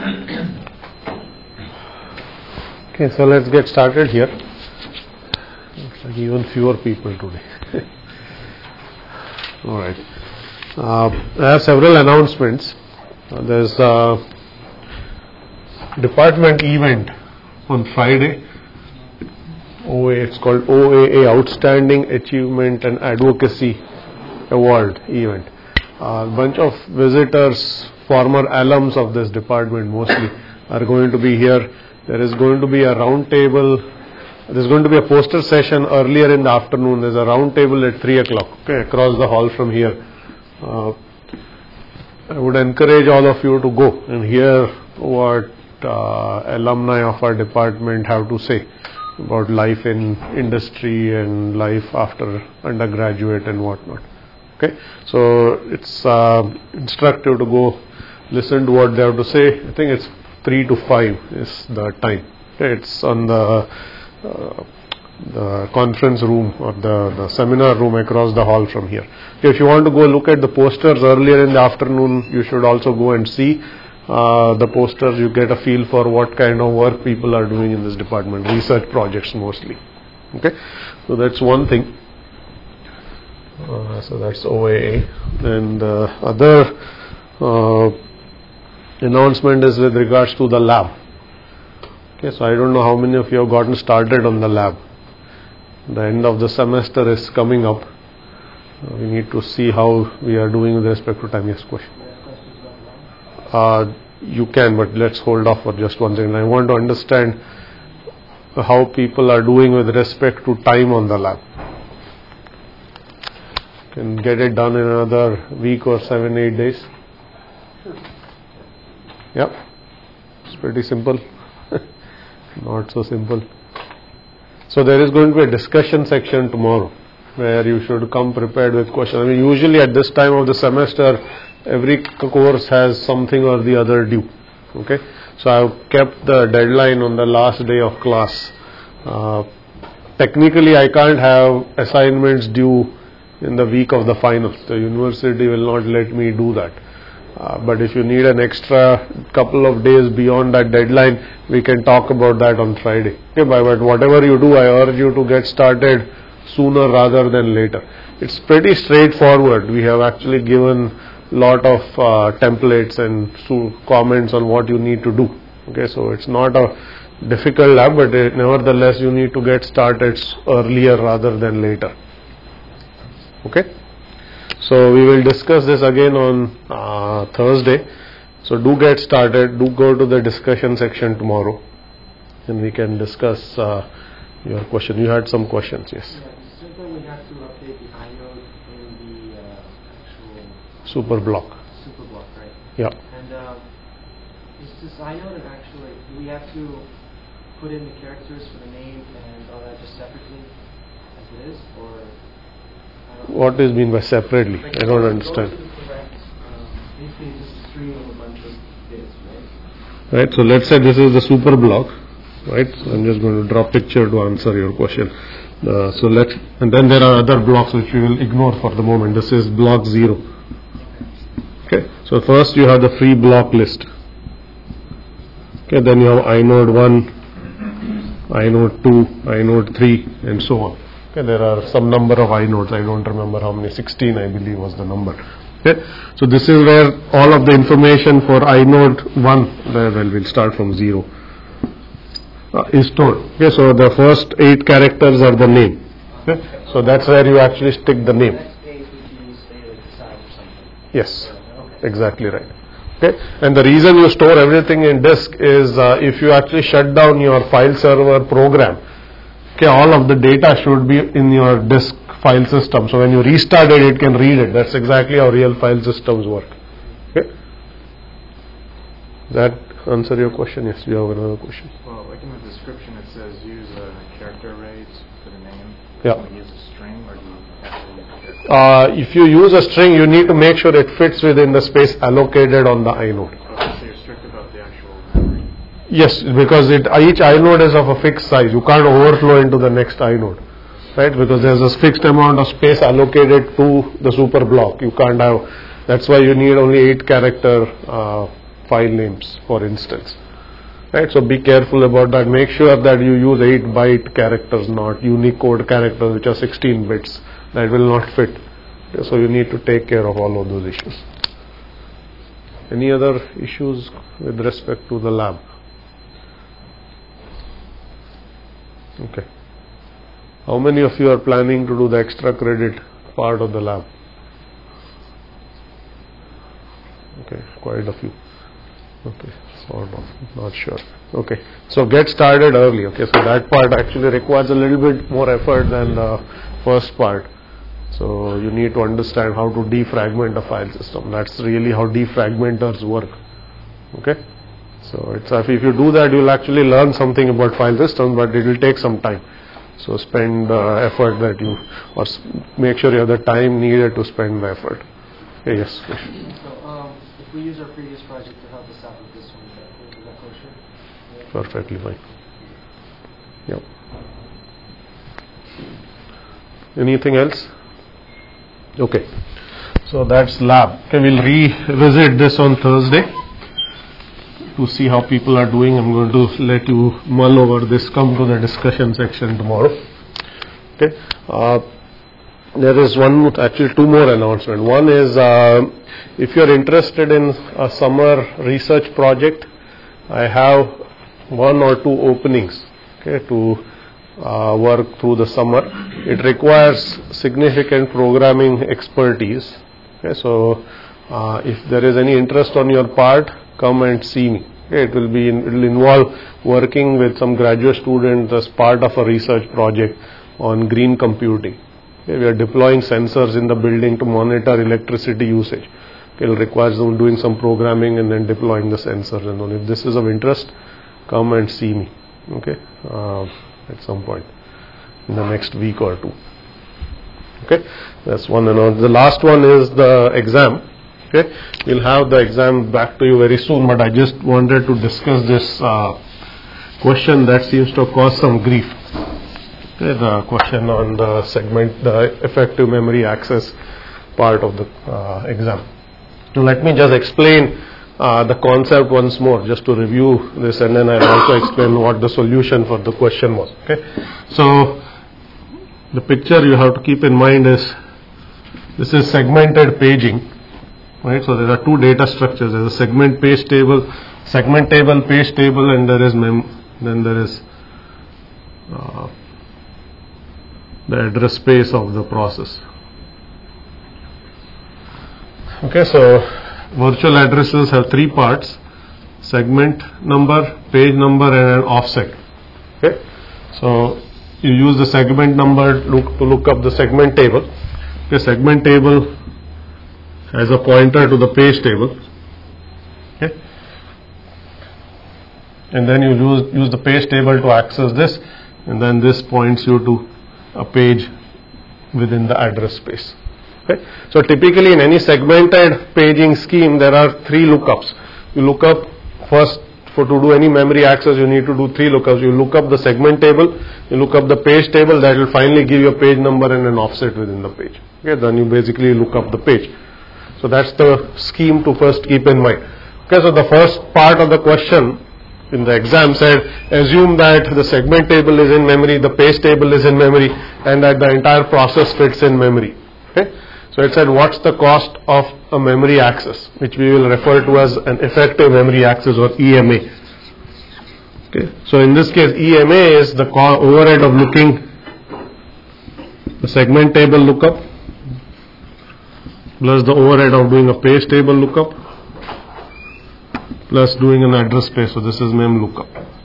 Okay, so let's get started here. Looks like even fewer people today. Alright. I have several announcements. There's a department event on Friday. It's called OAA, Outstanding Achievement and Advocacy Award event. A bunch of visitors, former alums of this department mostly, are going to be here. There is going to be a round table. There's going to be a poster session earlier in the afternoon. There's a round table at 3 o'clock, okay, across the hall from here. I would encourage all of you to go and hear what alumni of our department have to say about life in industry and life after undergraduate and whatnot. Okay, so it's instructive to go listen to what they have to say. I think it's 3 to 5 is the time. Okay, it's on the conference room or the seminar room across the hall from here. Okay, if you want to go look at the posters earlier in the afternoon, you should also go and see the posters. You get a feel for what kind of work people are doing in this department, research projects mostly. Okay, so that's one thing. So that's OAA. And the other announcement is with regards to the lab. Okay, so I don't know how many of you have gotten started on the lab. The end of the semester is coming up. We need to see how we are doing with respect to time. Yes, question. You can, but let's hold off for just one second. I want to understand how people are doing with respect to time on the lab. Can get it done in another week or 7-8 days. Yep, it's pretty simple. Not so simple. So there is going to be a discussion section tomorrow where you should come prepared with questions. I mean, usually at this time of the semester, every course has something or the other due. Okay, so I've kept the deadline on the last day of class. Technically, I can't have assignments due in the week of the finals. The university will not let me do that. But if you need an extra couple of days beyond that deadline, we can talk about that on Friday. Okay, but whatever you do, I urge you to get started sooner rather than later. It's pretty straightforward. We have actually given a lot of templates and comments on what you need to do. Okay, so it's not a difficult lab, but nevertheless you need to get started earlier rather than later. Okay. So we will discuss this again on Thursday. So do get started. Do go to the discussion section tomorrow, and we can discuss your question. You had some questions, yes? Yeah, simply we have to update the inode in the actual super block, right? Yeah. And is this inode actually? Do we have to put in the characters for the name and all that just separately as it is, or? What is mean by separately? I don't understand. Basically just a string of a bunch of bits, right? So let's say this is the super block, right? So I'm just going to draw a picture to answer your question. And then there are other blocks which we will ignore for the moment. This is block 0. Okay. So first you have the free block list. Okay. Then you have inode 1, inode 2, inode 3, and so on. Okay, there are some number of inodes. I don't remember how many. 16, I believe, was the number. Okay, so this is where all of the information for inode 1, well, we'll start from 0, is stored. Okay, so the first 8 characters are the name. Okay, so that's where you actually stick the name. Yes, exactly right. Okay, and the reason you store everything in disk is if you actually shut down your file server program, okay, all of the data should be in your disk file system. So when you restart it, it can read it. That's exactly how real file systems work. Okay. That answer your question? Yes, you have another question. Well, like in the description, it says use character arrays for the name. Yeah. Can we use a string, or do you have to use a character? If you use a string, you need to make sure it fits within the space allocated on the inode. So you're strict about the actual memory. Yes, because each inode is of a fixed size. You can't overflow into the next inode, right? Because there's a fixed amount of space allocated to the super block. You can't have. That's why you need only 8 character file names, for instance. Right, so be careful about that. Make sure that you use 8-byte characters, not Unicode characters which are 16 bits. That will not fit. So you need to take care of all of those issues. Any other issues with respect to the lab? Okay. How many of you are planning to do the extra credit part of the lab? Okay, quite a few. Okay, sort of, not sure. Okay, so get started early. Okay, so that part actually requires a little bit more effort than the first part. So you need to understand how to defragment a file system. That's really how defragmenters work. Okay, so it's if you do that, you'll actually learn something about file systems, but it will take some time. So spend effort that you, or make sure you have the time needed to spend the effort. Okay, yes. So if we use our previous project to help us out with this one, is that kosher? Yeah. Perfectly fine. Yep. Anything else? Okay. So that's lab. Okay, we'll revisit this on Thursday to see how people are doing. I'm going to let you mull over this. Come to the discussion section tomorrow. Okay. There is actually two more announcements. One is if you are interested in a summer research project, I have 1 or 2 openings, okay, to work through the summer. It requires significant programming expertise. Okay, so if there is any interest on your part, come and see me. Okay, it will involve working with some graduate students as part of a research project on green computing. Okay, we are deploying sensors in the building to monitor electricity usage. Okay, it will require doing some programming and then deploying the sensors. And all. If this is of interest, come and see me. Okay, at some point in the next week or 2. Okay, that's one. And the last one is the exam. Okay, we'll have the exam back to you very soon. But I just wanted to discuss this question that seems to cause some grief. Okay, the question on the effective memory access part of the exam. So let me just explain the concept once more, just to review this, and then I'll also explain what the solution for the question was. Okay, so the picture you have to keep in mind is this is segmented paging, right? So there are 2 data structures. There's a segment page table, page table, and there is the address space of the process. Okay, so virtual addresses have 3 parts: segment number, page number, and an offset. Okay, so you use the segment number to look up the segment table. Okay, segment table has a pointer to the page table. Okay, and then you use the page table to access this, and then this points you to a page within the address space. Okay, so typically in any segmented paging scheme there are 3 lookups. You look up first, to do any memory access you need to do 3 lookups. You look up the segment table, you look up the page table, that will finally give you a page number and an offset within the page. Okay, then you basically look up the page. So that's the scheme to first keep in mind. Okay, so the first part of the question in the exam said, assume that the segment table is in memory, the page table is in memory, and that the entire process fits in memory. Okay, so it said, what's the cost of a memory access, which we will refer to as an effective memory access, or EMA. Okay, so in this case, EMA is the overhead of looking the segment table lookup plus the overhead of doing a page table lookup plus doing an address space. So this is mem lookup.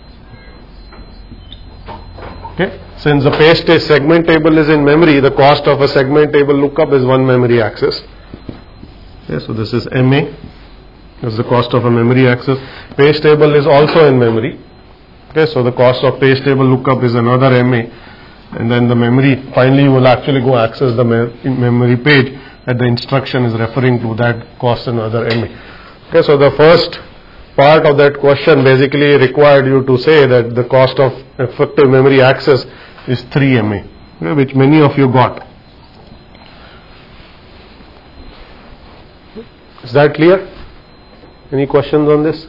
Okay, since the page segment table is in memory, the cost of a segment table lookup is 1 memory access. Okay, so this is MA. This is the cost of a memory access. Page table is also in memory. Okay, so the cost of page table lookup is another MA, and then the memory, finally you will actually go access the memory page, and the instruction is referring to that cost another MA. Okay, so the first part of that question basically required you to say that the cost of effective memory access is 3 MA, okay, which many of you got. Is that clear? Any questions on this?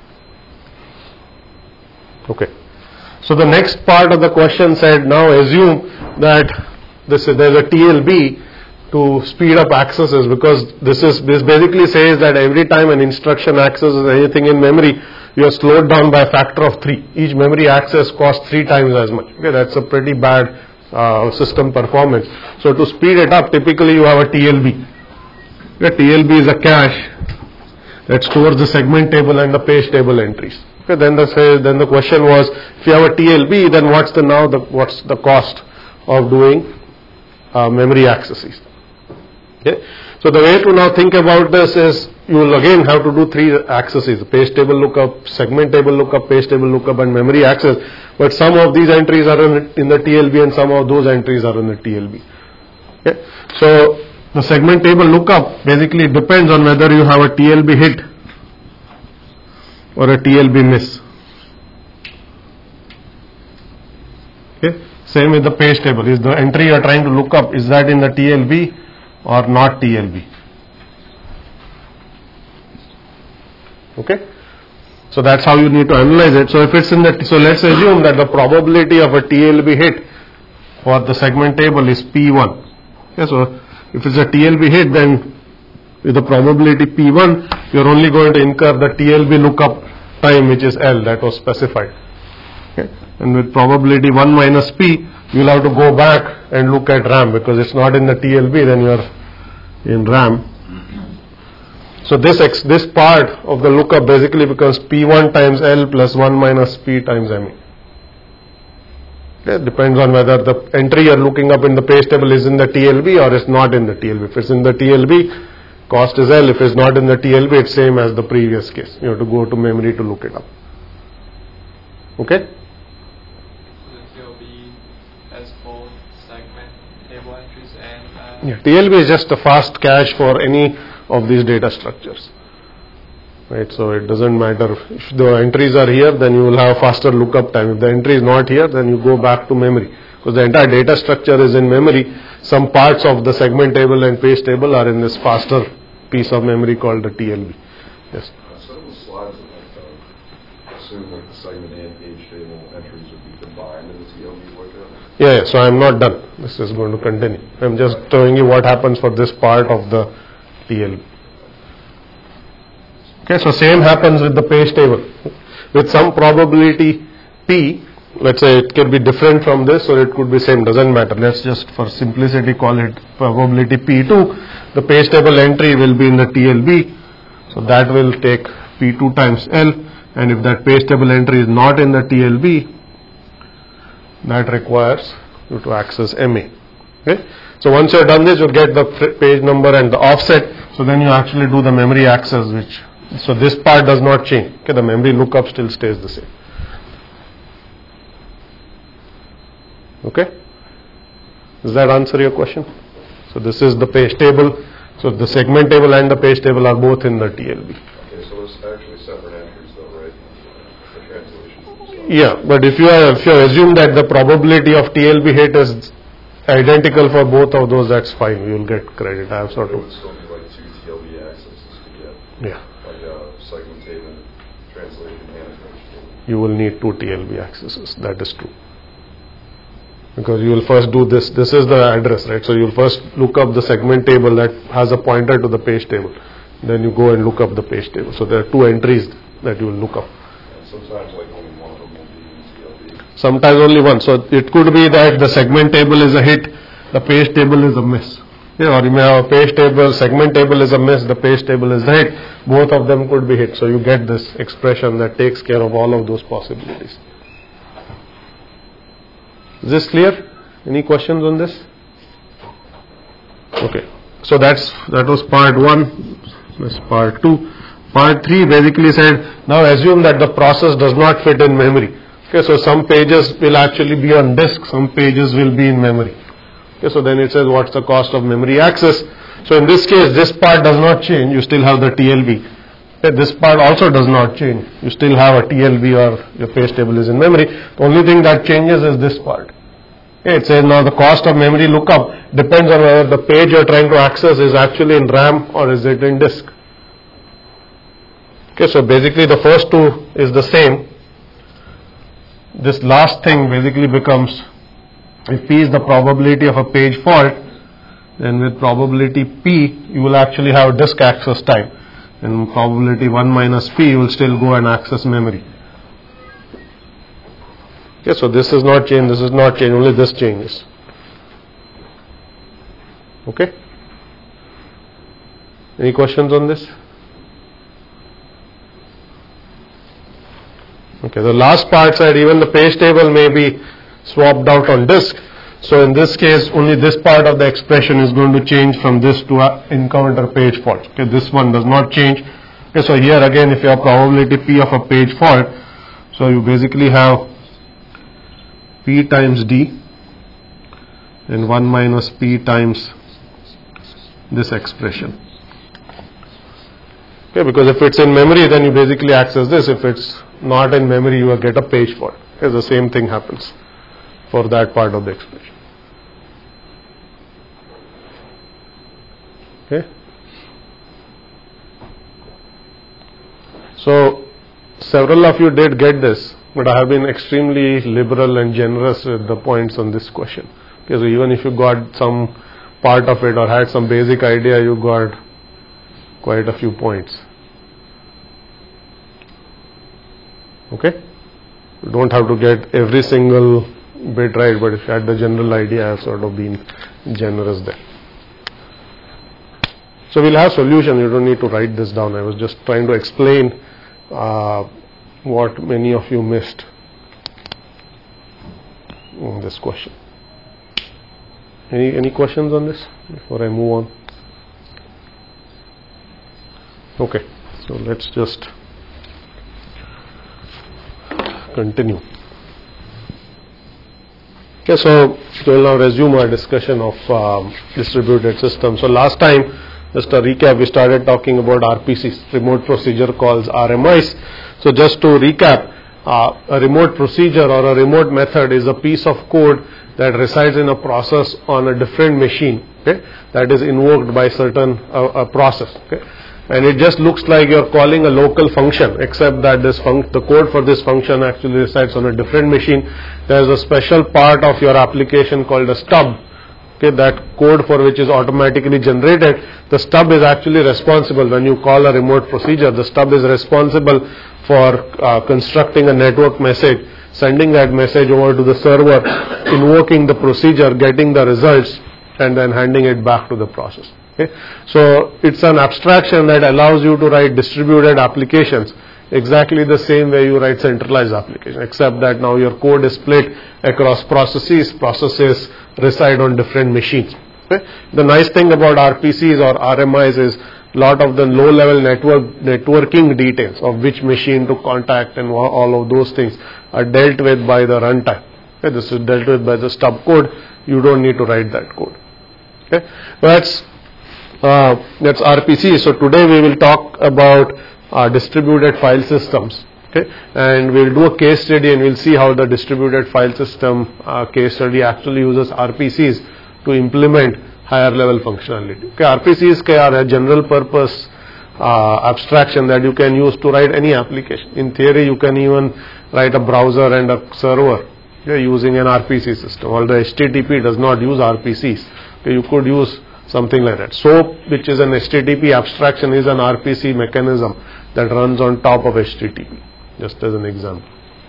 Okay. So the next part of the question said, now assume that there's a TLB to speed up accesses, because this basically says that every time an instruction accesses anything in memory, you are slowed down by a factor of 3. Each memory access costs 3 times as much. Okay, that's a pretty bad system performance. So to speed it up, typically you have a TLB. Okay, TLB is a cache that stores the segment table and the page table entries. Okay, then the question was, if you have a TLB, then what's the cost of doing memory accesses? Okay. So the way to now think about this is, you will again have to do 3 accesses: page table lookup, segment table lookup, page table lookup, and memory access. But some of these entries are in the TLB and some of those entries are in the TLB. Okay. So the segment table lookup basically depends on whether you have a TLB hit or a TLB miss. Okay. Same with the page table. Is the entry you are trying to look up, is that in the TLB or not TLB? Okay. So that's how you need to analyze it. So if it's in the, so let's assume that the probability of a TLB hit for the segment table is P1. Okay. So if it's a TLB hit, then with the probability P1, you're only going to incur the TLB lookup time, which is L, that was specified. Okay. And with probability 1 minus P, you'll have to go back and look at RAM, because it's not in the TLB, then you're in RAM. So this part of the lookup basically becomes P1 times L plus 1 minus P times ME. Okay. Depends on whether the entry you're looking up in the page table is in the TLB or is not in the TLB. If it's in the TLB, cost is L. If it's not in the TLB, it's same as the previous case. You have to go to memory to look it up. Okay? So the TLB has both segment table entries and... Yeah, TLB is just a fast cache for any of these data structures. Right, so it doesn't matter. If the entries are here, then you will have faster lookup time. If the entry is not here, then you go back to memory. Because the entire data structure is in memory. Some parts of the segment table and page table are in this faster piece of memory called the TLB. Yes. Some of the slides that assume that the segment and page table entries would be combined in the TLB lookup. Yeah, so I am not done. This is going to continue. I am just showing you what happens for this part of the TLB. Okay, so same happens with the page table. With some probability P, let's say it can be different from this or it could be same, doesn't matter. Let's just for simplicity call it probability P2. The page table entry will be in the TLB. So that will take P2 times L, and if that page table entry is not in the TLB, that requires you to access MA. Okay? So once you have done this, you get the page number and the offset. So then you actually do the memory access, which, so this part does not change. Okay, the memory lookup still stays the same. Okay? Does that answer your question? So this is the page table. So the segment table and the page table are both in the TLB. Okay, so it's actually separate entries though, right? The translation. Yeah, but if you assume that the probability of TLB hit is identical for both of those, that's fine. You will get credit. I have sort It of. would still be like 2 TLB accesses to get. Yeah. Like segment table, translation, and page table. You will need 2 TLB accesses. That is true. Because you will first do this. This is the address, right? So you will first look up the segment table that has a pointer to the page table. Then you go and look up the page table. So there are 2 entries that you will look up. And sometimes like only one of them will be in TLB. Sometimes only one. So it could be that the segment table is a hit, the page table is a miss. Yeah, or you may have a page table, segment table is a miss, the page table is a hit. Both of them could be hit. So you get this expression that takes care of all of those possibilities. Is this clear? Any questions on this? Okay. So that was part 1. This is part 2. Part 3 basically said, now assume that the process does not fit in memory. Okay, so some pages will actually be on disk, some pages will be in memory. Okay, so then it says what's the cost of memory access. So in this case, this part does not change, you still have the TLB. Okay, this part also does not change, you still have a TLB or your page table is in memory. The only thing that changes is this part. Okay, it says now the cost of memory lookup depends on whether the page you are trying to access is actually in RAM or is it in disk. Okay, so basically the first two is the same. This last thing basically becomes, if P is the probability of a page fault, then with probability P you will actually have disk access time, and probability 1 minus P you will still go and access memory. Okay, so this is not changed, this is not changed, only this changes. Okay? Any questions on this? Okay, the last part said even the page table may be swapped out on disk. So in this case, only this part of the expression is going to change from this to encounter page fault. Okay, this one does not change. Okay, so here again, if you have probability P of a page fault, so you basically have P times D and 1 minus P times this expression. Okay, because if it's in memory, then you basically access this. If it's not in memory, you will get a page fault. Okay, the same thing happens for that part of the expression. Okay. So several of you did get this, but I have been extremely liberal and generous with the points on this question. Okay, so even if you got some part of it or had some basic idea, you got quite a few points. Okay, you don't have to get every single bit right, but if you had the general idea, I have sort of been generous there. So we'll have solution, you don't need to write this down. I was just trying to explain what many of you missed in this question. Any questions on this before I move on? Okay, so let's just continue. Okay, so we'll now resume our discussion of distributed systems. So last time, just a recap, we started talking about RPCs, remote procedure calls, RMIs. So just to recap, a remote procedure or a remote method is a piece of code that resides in a process on a different machine, okay, that is invoked by certain process. Okay. And it just looks like you're calling a local function, except that the code for this function actually resides on a different machine. There's a special part of your application called a stub, okay, that code for which is automatically generated. The stub is actually responsible when you call a remote procedure. The stub is responsible for constructing a network message, sending that message over to the server, invoking the procedure, getting the results, and then handing it back to the process. Okay. So it's an abstraction that allows you to write distributed applications exactly the same way you write centralized applications, except that now your code is split across processes. Processes reside on different machines. Okay. The nice thing about RPCs or RMIs is a lot of the low-level networking details of which machine to contact and all of those things are dealt with by the runtime. Okay. This is dealt with by the stub code. You don't need to write that code. Okay. That's RPC. So today we will talk about distributed file systems. Okay, and we'll do a case study and we'll see how the distributed file system case study actually uses RPCs to implement higher level functionality. Okay, RPCs are a general purpose abstraction that you can use to write any application. In theory, you can even write a browser and a server, okay, using an RPC system. Although HTTP does not use RPCs, okay, you could use something like that. SOAP, which is an HTTP abstraction, is an RPC mechanism that runs on top of HTTP, just as an example.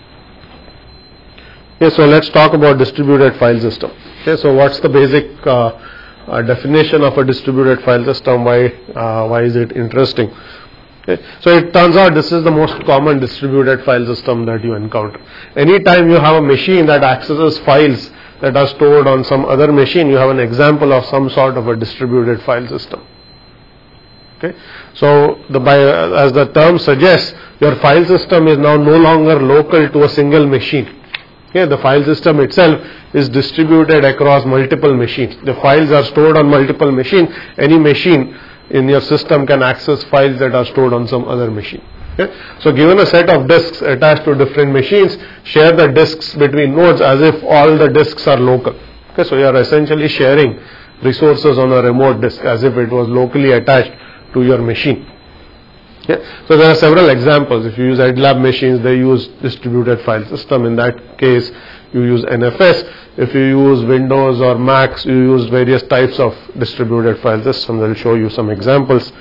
Okay, so let's talk about distributed file system. Okay, so what's the basic definition of a distributed file system? Why is it interesting? Okay, so it turns out this is the most common distributed file system that you encounter. Anytime you have a machine that accesses files that are stored on some other machine, you have an example of some sort of a distributed file system. Okay, so as the term suggests, your file system is now no longer local to a single machine. Okay, the file system itself is distributed across multiple machines. The files are stored on multiple machines. Any machine in your system can access files that are stored on some other machine. Okay. So given a set of disks attached to different machines, share the disks between nodes as if all the disks are local. Okay, so you are essentially sharing resources on a remote disk as if it was locally attached to your machine. Okay. So there are several examples. If you use EdLab machines, they use distributed file system. In that case, you use NFS. If you use Windows or Macs, you use various types of distributed file systems. I will show you some examples.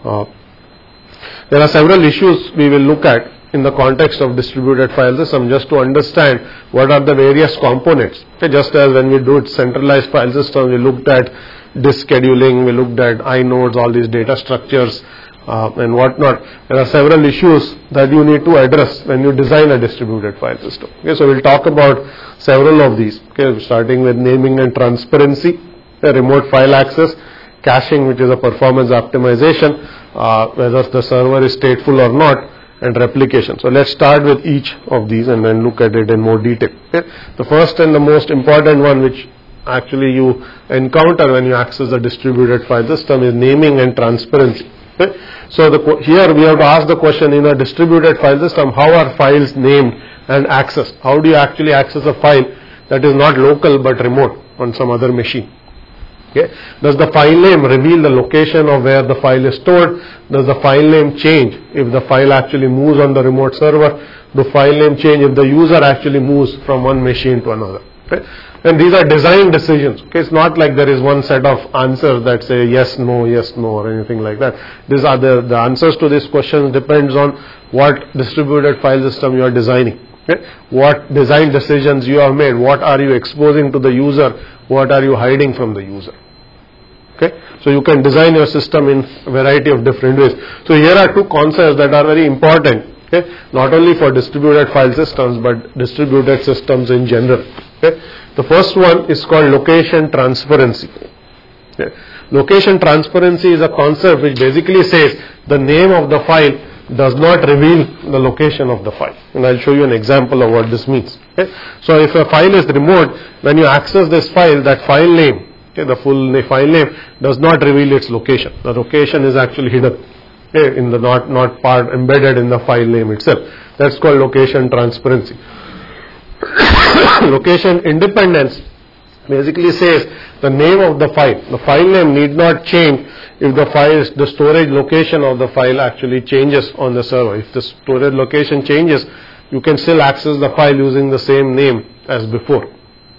There are several issues we will look at in the context of distributed file system, just to understand what are the various components. Okay, just as when we do centralized file system, we looked at disk scheduling, we looked at inodes, all these data structures and whatnot. There are several issues that you need to address when you design a distributed file system. Okay, so we'll talk about several of these. Okay, starting with naming and transparency, remote file access, caching, which is a performance optimization, whether the server is stateful or not, and replication. So let's start with each of these and then look at it in more detail. Okay? The first and the most important one, which actually you encounter when you access the distributed file system, is naming and transparency. Okay? So here we have to ask the question, in a distributed file system, how are files named and accessed? How do you actually access a file that is not local but remote on some other machine? Okay. Does the file name reveal the location of where the file is stored? Does the file name change if the file actually moves on the remote server? The file name change if the user actually moves from one machine to another? Okay. And these are design decisions. Okay. It's not like there is one set of answers that say yes, no, or anything like that. These are the answers to these questions depends on what distributed file system you are designing. Okay. What design decisions you have made, what are you exposing to the user, what are you hiding from the user. Okay. So you can design your system in a variety of different ways. So here are two concepts that are very important, okay, not only for distributed file systems but distributed systems in general. Okay. The first one is called location transparency. Okay. Location transparency is a concept which basically says the name of the file does not reveal the location of the file, and I'll show you an example of what this means. Okay. So if a file is remote, when you access this file, that file name, okay, the full file name does not reveal its location. The location is actually hidden, okay, in the not part embedded in the file name itself. That's called location transparency. Location independence basically says the name of the file name need not change if the storage location of the file actually changes on the server. If the storage location changes, you can still access the file using the same name as before.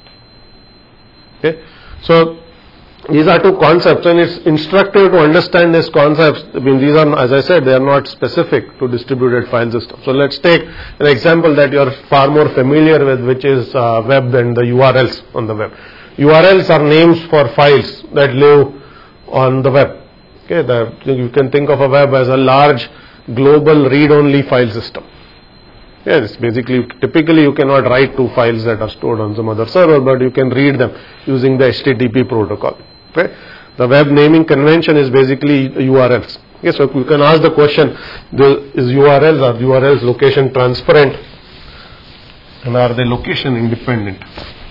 Okay. So these are two concepts, and it's instructive to understand these concepts. I mean, these are, as I said, they are not specific to distributed file systems. So let's take an example that you are far more familiar with, which is web and the URLs on the web. URLs are names for files that live on the web. Okay, you can think of a web as a large global read-only file system. Yes, basically, typically you cannot write to files that are stored on some other server, but you can read them using the HTTP protocol. Okay, the web naming convention is basically URLs. Okay, so you can ask the question: is are URLs location transparent, and are they location independent?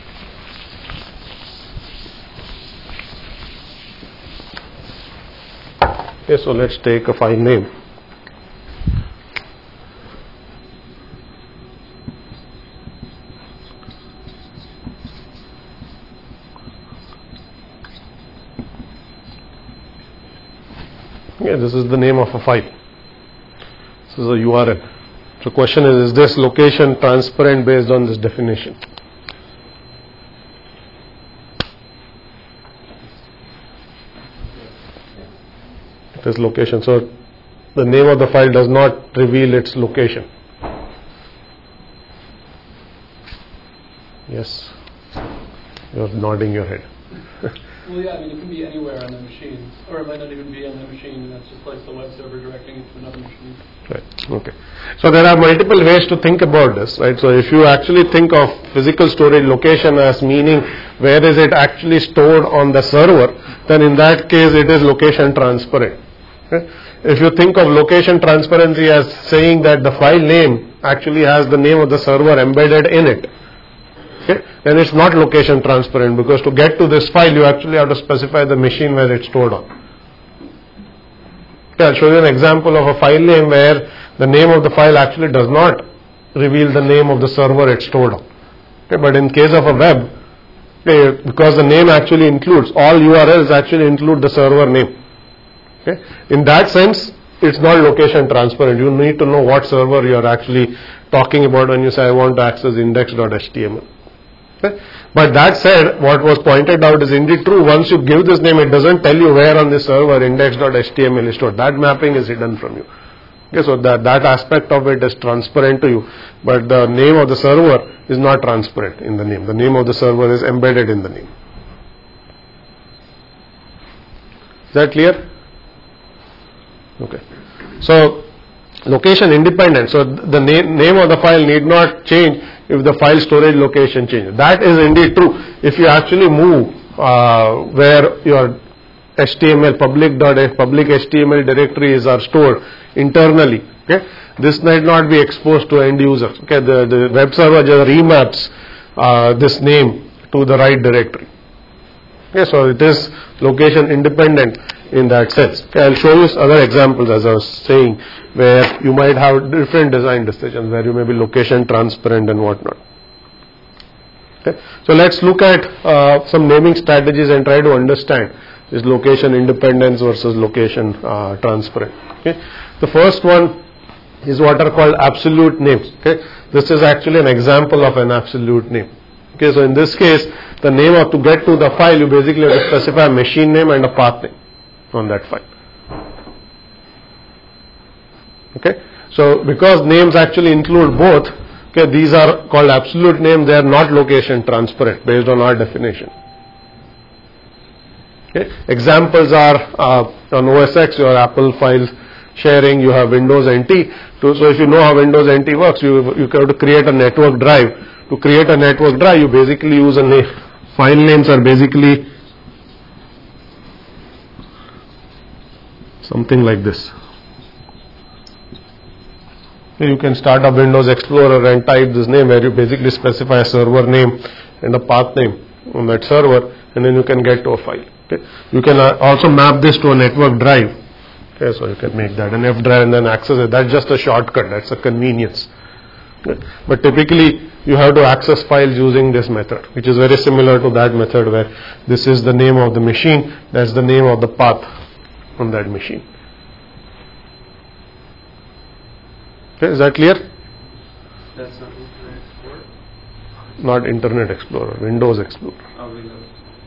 Okay, so let's take a file name. Okay, this is the name of a file. This is a URL. So question is this location transparent based on this definition? It is location. So the name of the file does not reveal its location. Yes, you're nodding your head. Well, yeah, I mean, it can be anywhere on the machine, or it might not even be on the machine, and that's just like the web server directing it to another machine. Right, okay. So there are multiple ways to think about this, right? So if you actually think of physical storage location as meaning where is it actually stored on the server, then in that case it is location transparent. Okay? If you think of location transparency as saying that the file name actually has the name of the server embedded in it, okay, then it's not location transparent, because to get to this file you actually have to specify the machine where it's stored on. Okay, I'll show you an example of a file name where the name of the file actually does not reveal the name of the server it's stored on. Okay, but in case of a web, okay, because the name actually includes, all URLs actually include the server name. Okay, in that sense it's not location transparent. You need to know what server you are actually talking about when you say I want to access index.html. Okay? But that said, what was pointed out is indeed true. Once you give this name, it doesn't tell you where on the server index.html is stored. That mapping is hidden from you. Okay, so that aspect of it is transparent to you, but the name of the server is not transparent in the name. The name of the server is embedded in the name. Is that clear? Okay. So location independent. So the name of the file need not change if the file storage location changes. That is indeed true. If you actually move where your public HTML directories are stored internally, okay, this might not be exposed to end user. Okay, the web server just remaps this name to the right directory. Okay, so it is location independent in that sense. Okay, I'll show you other examples, as I was saying, where you might have different design decisions, where you may be location transparent and whatnot. Okay, so let's look at some naming strategies and try to understand this location independence versus location transparent. Okay, the first one is what are called absolute names. Okay, this is actually an example of an absolute name. Okay, so in this case, the name of to get to the file, you basically have to specify a machine name and a path name on that file. Okay, so because names actually include both, okay, these are called absolute names. They are not location transparent based on our definition. Okay, examples are on OS X, your Apple file sharing, you have Windows NT. So if you know how Windows NT works, you have to create a network drive. To create a network drive, you basically use a name. File names are basically something like this. You can start up Windows Explorer and type this name, where you basically specify a server name and a path name on that server, and then you can get to a file. Okay. You can also map this to a network drive. Okay, so you can make that an F drive and then access it. That's just a shortcut. That's a convenience. Okay. But typically, you have to access files using this method, which is very similar to that method, where this is the name of the machine, that's the name of the path on that machine. Okay, is that clear? That's not Internet Explorer? Not Internet Explorer, Windows Explorer. Oh, Windows.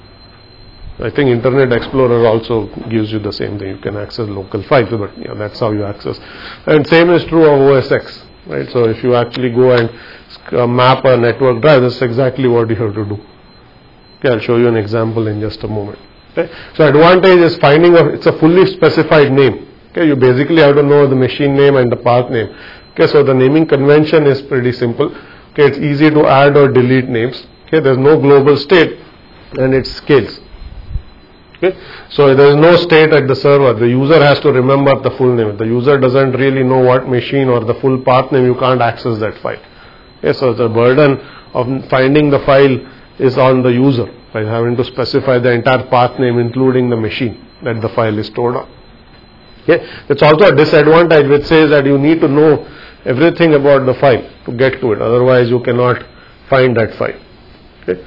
I think Internet Explorer also gives you the same thing. You can access local files, but yeah, that's how you access. And same is true of OS X, right? So if you actually go and map a network drive, that's exactly what you have to do. Okay, I'll show you an example in just a moment. Okay, so advantage is finding it's a fully specified name. Okay, you basically have to know the machine name and the path name. Okay, so the naming convention is pretty simple. Okay, it's easy to add or delete names. Okay, there's no global state and it scales. Okay, so there is no state at the server. The user has to remember the full name. If the user doesn't really know what machine or the full path name, you can't access that file. Okay, so the burden of finding the file is on the user by having to specify the entire path name, including the machine that the file is stored on. Okay, it's also a disadvantage which says that you need to know everything about the file to get to it. Otherwise, you cannot find that file. Okay.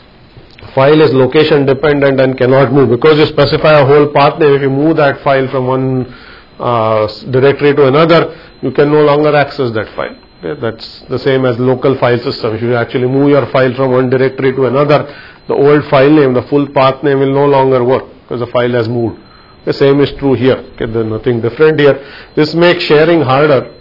File is location dependent and cannot move. Because you specify a whole path name, if you move that file from one directory to another, you can no longer access that file. Okay, that's the same as local file system. If you actually move your file from one directory to another, the old file name, the full path name will no longer work because the file has moved. The same is true here. Okay, there's nothing different here. This makes sharing harder.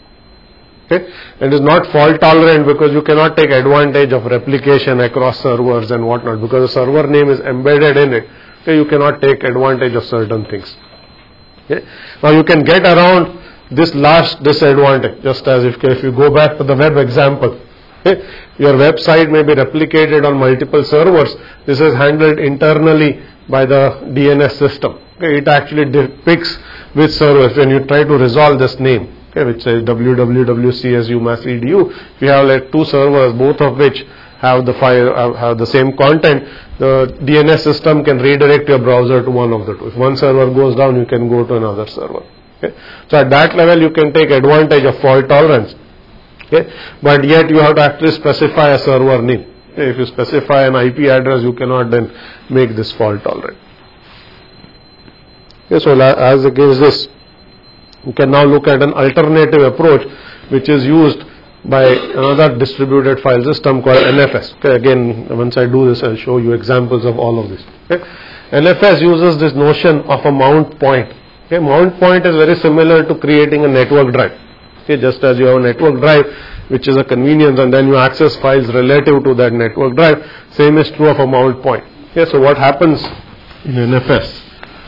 Okay, and is not fault tolerant because you cannot take advantage of replication across servers and whatnot, because the server name is embedded in it. Okay, you cannot take advantage of certain things. Okay, now you can get around this last disadvantage, just as if you go back to the web example. Okay, your website may be replicated on multiple servers. This is handled internally by the DNS system. Okay, it actually picks which servers when you try to resolve this name. Okay, which says www.csu/mass.edu. If you have like two servers, both of which have the file have the same content, the DNS system can redirect your browser to one of the two. If one server goes down, you can go to another server. Okay, so at that level, you can take advantage of fault tolerance. Okay, but yet you have to actually specify a server name. Okay, if you specify an IP address, you cannot then make this fault tolerant. Okay, so as against this, You can now look at an alternative approach which is used by another distributed file system called NFS. Okay, again, once I do this, I'll show you examples of all of this. Okay. NFS uses this notion of a mount point. Okay, mount point is very similar to creating a network drive. Okay, just as you have a network drive, which is a convenience, and then you access files relative to that network drive, same is true of a mount point. Okay, so what happens in NFS?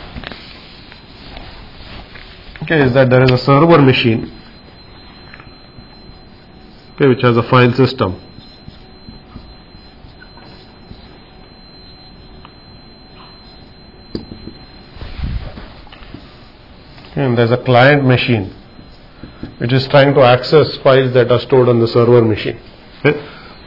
Okay, is that there is a server machine, okay, which has a file system. Okay, and there's a client machine which is trying to access files that are stored on the server machine. Okay.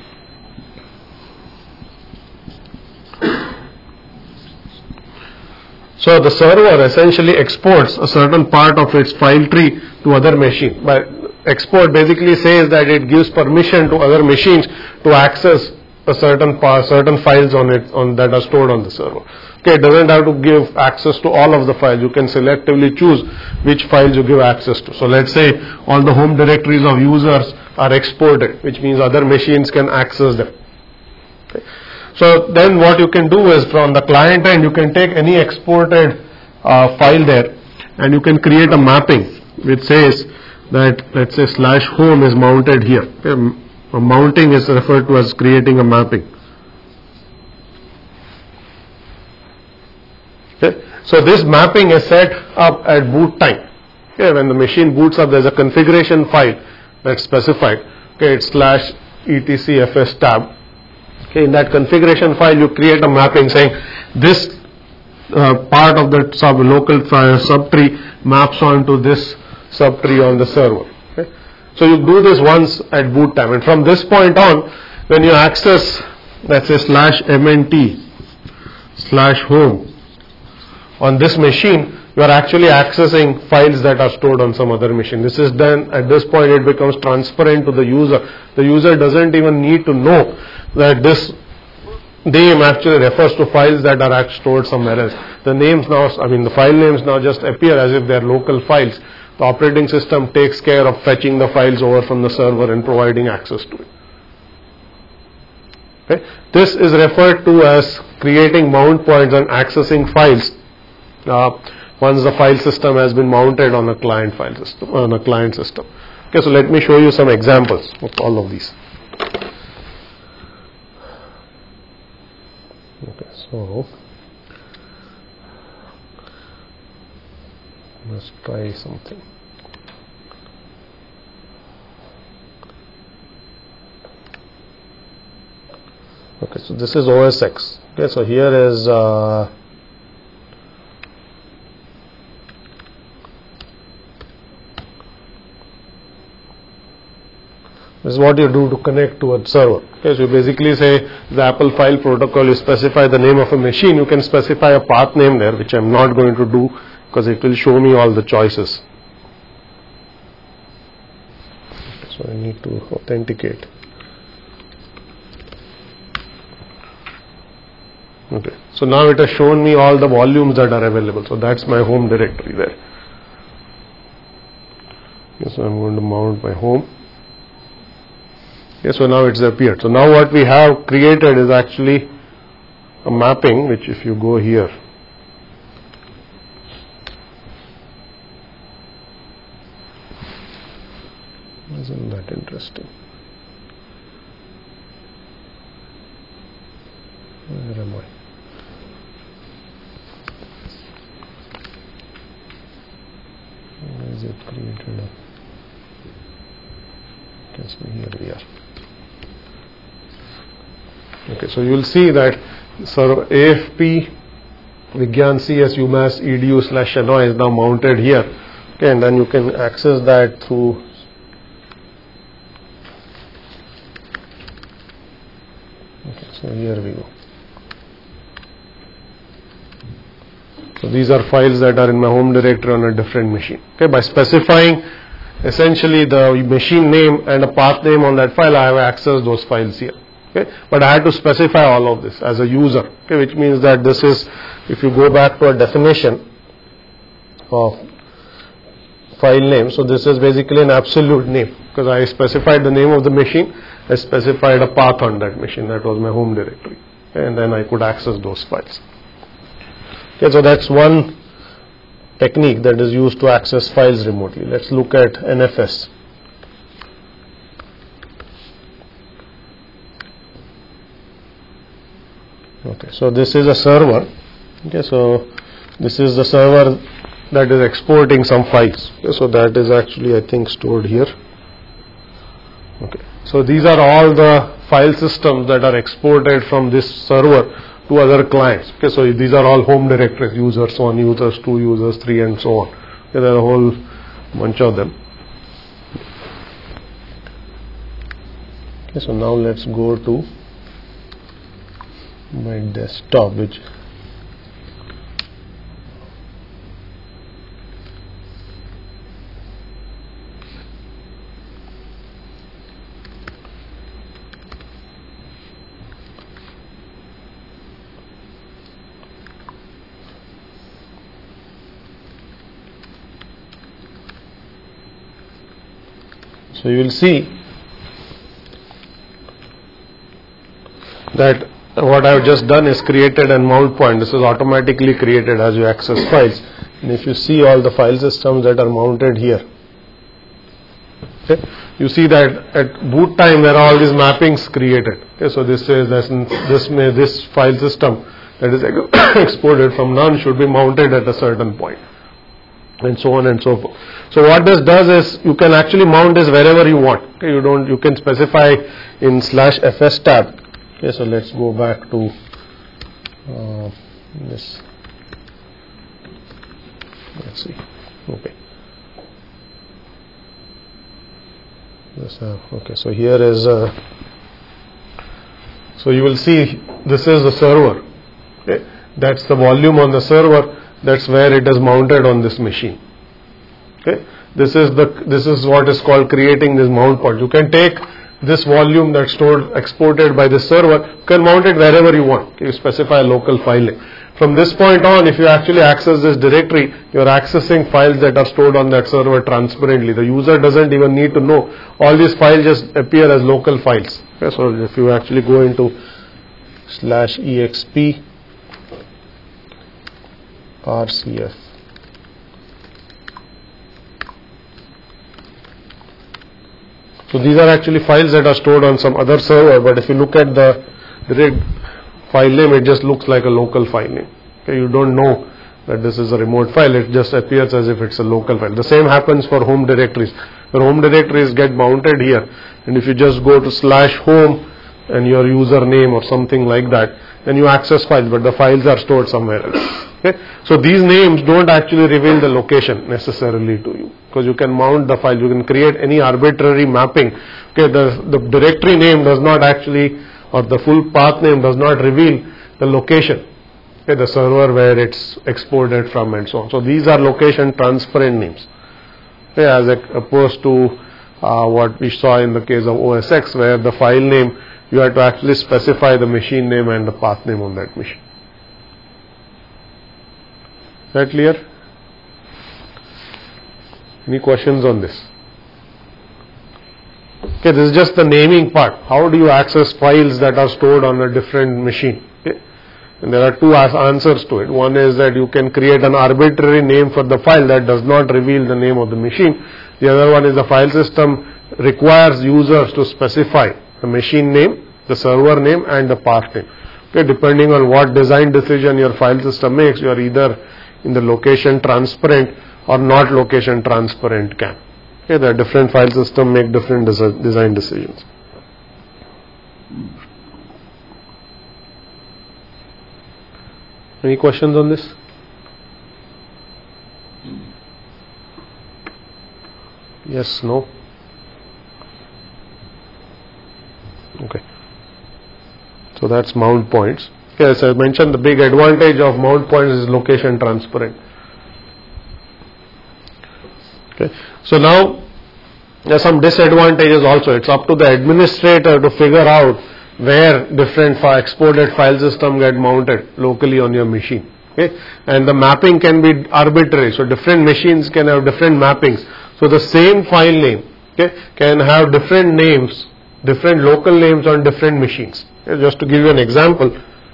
So the server essentially exports a certain part of its file tree to other machine. By export basically says that it gives permission to other machines to access a certain files on that are stored on the server. Okay, it doesn't have to give access to all of the files. You can selectively choose which files you give access to. So let's say all the home directories of users are exported, which means other machines can access them. Okay. So then what you can do is, from the client end, you can take any exported file there and you can create a mapping which says that, let's say, /home is mounted here. Okay. Mounting is referred to as creating a mapping. Okay. So this mapping is set up at boot time. Okay. When the machine boots up, there is a configuration file that's specified. Okay. It's /etcfs tab. Okay. In that configuration file, you create a mapping saying this part of the local subtree maps onto this subtree on the server. Okay. So you do this once at boot time, and from this point on, when you access, let's say, /mnt /home on this machine, you are actually accessing files that are stored on some other machine. This is done at this point, it becomes transparent to the user. The user doesn't even need to know that this name actually refers to files that are stored somewhere else. The names now, the file names now just appear as if they are local files. The operating system takes care of fetching the files over from the server and providing access to it. Okay. This is referred to as creating mount points and accessing files once the file system has been mounted on a client file system, on a client system. Okay, so let me show you some examples of all of these. Okay, so let's try something. Okay, so this is OS X. Okay, so here is this is what you do to connect to a server. Okay, so you basically say the Apple file protocol, you specify the name of a machine, you can specify a path name there, which I'm not going to do because it will show me all the choices. So I need to authenticate. Okay, so now it has shown me all the volumes that are available. So that's my home directory there. Okay, so I'm going to mount my home. Okay, so now it's appeared. So now what we have created is actually a mapping, which if you go here, isn't that interesting? Where am I? Where is it created? Here we are. Okay, so you will see that server AFP Vigyan CS UMass edu /Shenoy is now mounted here. Okay, and then you can access that through so here we go. So these are files that are in my home directory on a different machine. Okay, by specifying essentially the machine name and a path name on that file, I have accessed those files here. Okay, but I had to specify all of this as a user. Okay, which means that this is, if you go back to a definition of file name. So this is basically an absolute name because I specified the name of the machine, I specified a path on that machine, that was my home directory, and then I could access those files. Okay, so that's one technique that is used to access files remotely. Let's look at NFS. Okay, so this is a server. Okay, so this is the server that is exporting some files. Okay, so that is actually, I think, stored here. Okay, so these are all the file systems that are exported from this server to other clients. Okay, so these are all home directories, users 1, users 2, users 3, and so on. Okay, there are a whole bunch of them. Okay, so now let's go to my desktop, which so you will see that what I have just done is created a mount point. This is automatically created as you access files, and if you see all the file systems that are mounted here, okay, you see that at boot time there are all these mappings created. Okay, so this file system that is exported from none should be mounted at a certain point, and so on and so forth. So what this does is you can actually mount this wherever you want. Okay, you can specify in /fs tab. Okay, so let's go back to this. Let's see. Okay. Yes, okay. So here is. So you will see this is the server. Okay, that's the volume on the server. That's where it is mounted on this machine. Okay, this is what is called creating this mount point. You can take this volume that's exported by the server, you can mount it wherever you want. You specify a local file name. From this point on, if you actually access this directory, you are accessing files that are stored on that server transparently. The user doesn't even need to know. All these files just appear as local files. Okay, so if you actually go into /exp rcf, so these are actually files that are stored on some other server, but if you look at the file name, it just looks like a local file name. Okay, you don't know that this is a remote file, it just appears as if it's a local file. The same happens for home directories. Your home directories get mounted here, and if you just go to /home and your username or something like that, then you access files, but the files are stored somewhere else. Okay, so these names don't actually reveal the location necessarily to you, because you can mount the file, you can create any arbitrary mapping. Okay, the directory name does not actually, or the full path name does not reveal the location, okay, the server where it's exported from and so on. So these are location transparent names, okay, as opposed to what we saw in the case of OS X, where the file name you have to actually specify the machine name and the path name on that machine. Is that clear? Any questions on this? Okay, this is just the naming part. How do you access files that are stored on a different machine? Okay, and there are two answers to it. One is that you can create an arbitrary name for the file that does not reveal the name of the machine. The other one is the file system requires users to specify the machine name, the server name, and the path name. Okay, depending on what design decision your file system makes, you are either in the location transparent or not location transparent camp. Okay, the different file system make different design decisions. Any questions on this? Yes, no? Okay. So that's mount points. As I mentioned, the big advantage of mount points is location transparent. Okay. So now there are some disadvantages also. It's up to the administrator to figure out where different exported file system get mounted locally on your machine. Okay, and the mapping can be arbitrary. So different machines can have different mappings. So the same file name, okay, can have different names, different local names on different machines. Okay, just to give you an example.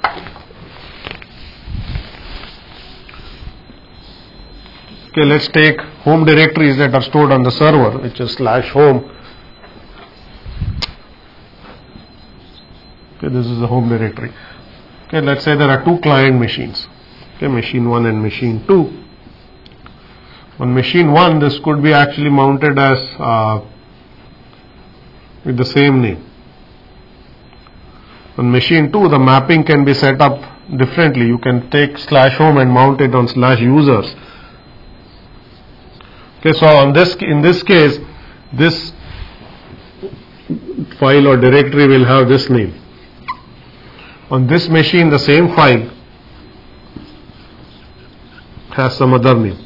Okay, let's take home directories that are stored on the server, which is /home. Okay, this is the home directory. Okay, let's say there are two client machines. Okay, machine 1 and machine 2. On machine 1, this could be actually mounted as with the same name. On machine 2, the mapping can be set up differently. You can take /home and mount it on /users. Okay, so in this case, this file or directory will have this name. On this machine, the same file has some other name.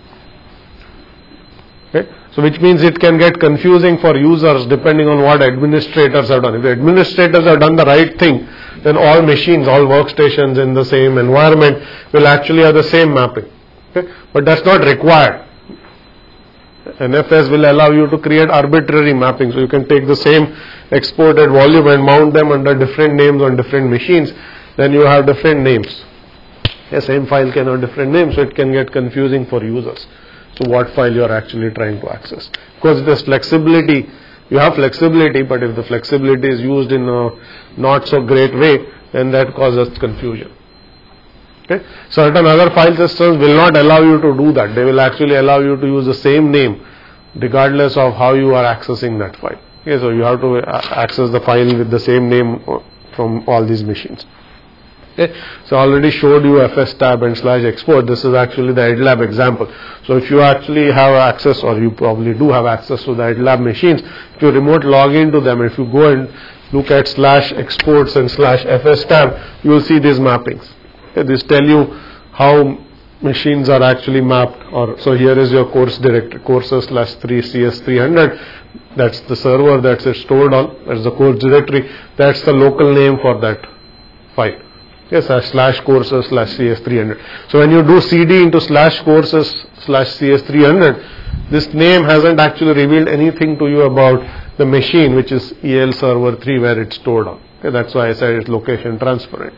Okay, so which means it can get confusing for users depending on what administrators have done. If the administrators have done the right thing, then all machines, all workstations in the same environment will actually have the same mapping. Okay, but that's not required. NFS will allow you to create arbitrary mapping. So you can take the same exported volume and mount them under different names on different machines. Then you have different names. The same file can have different names, so it can get confusing for users. So what file you are actually trying to access. Because there's flexibility, you have flexibility, but if the flexibility is used in a not so great way, then that causes confusion. Okay. Certain other file systems will not allow you to do that. They will actually allow you to use the same name regardless of how you are accessing that file. Okay, so you have to access the file with the same name from all these machines. Okay. So I already showed you fstab and /export. This is actually the EdLab example. So if you actually have access, or you probably do have access to the EdLab machines, if you remote log into them, if you go and look at /exports and /fstab, you will see these mappings. Okay, this tell you how machines are actually mapped. Or so here is your course directory, courses/3cs300. That's the server that's it stored on. That's the course directory. That's the local name for that file. Yes, /courses/cs300. So when you do cd into /courses/cs300, this name hasn't actually revealed anything to you about the machine, which is EL server 3 where it's stored on. Okay, that's why I said it's location transparent.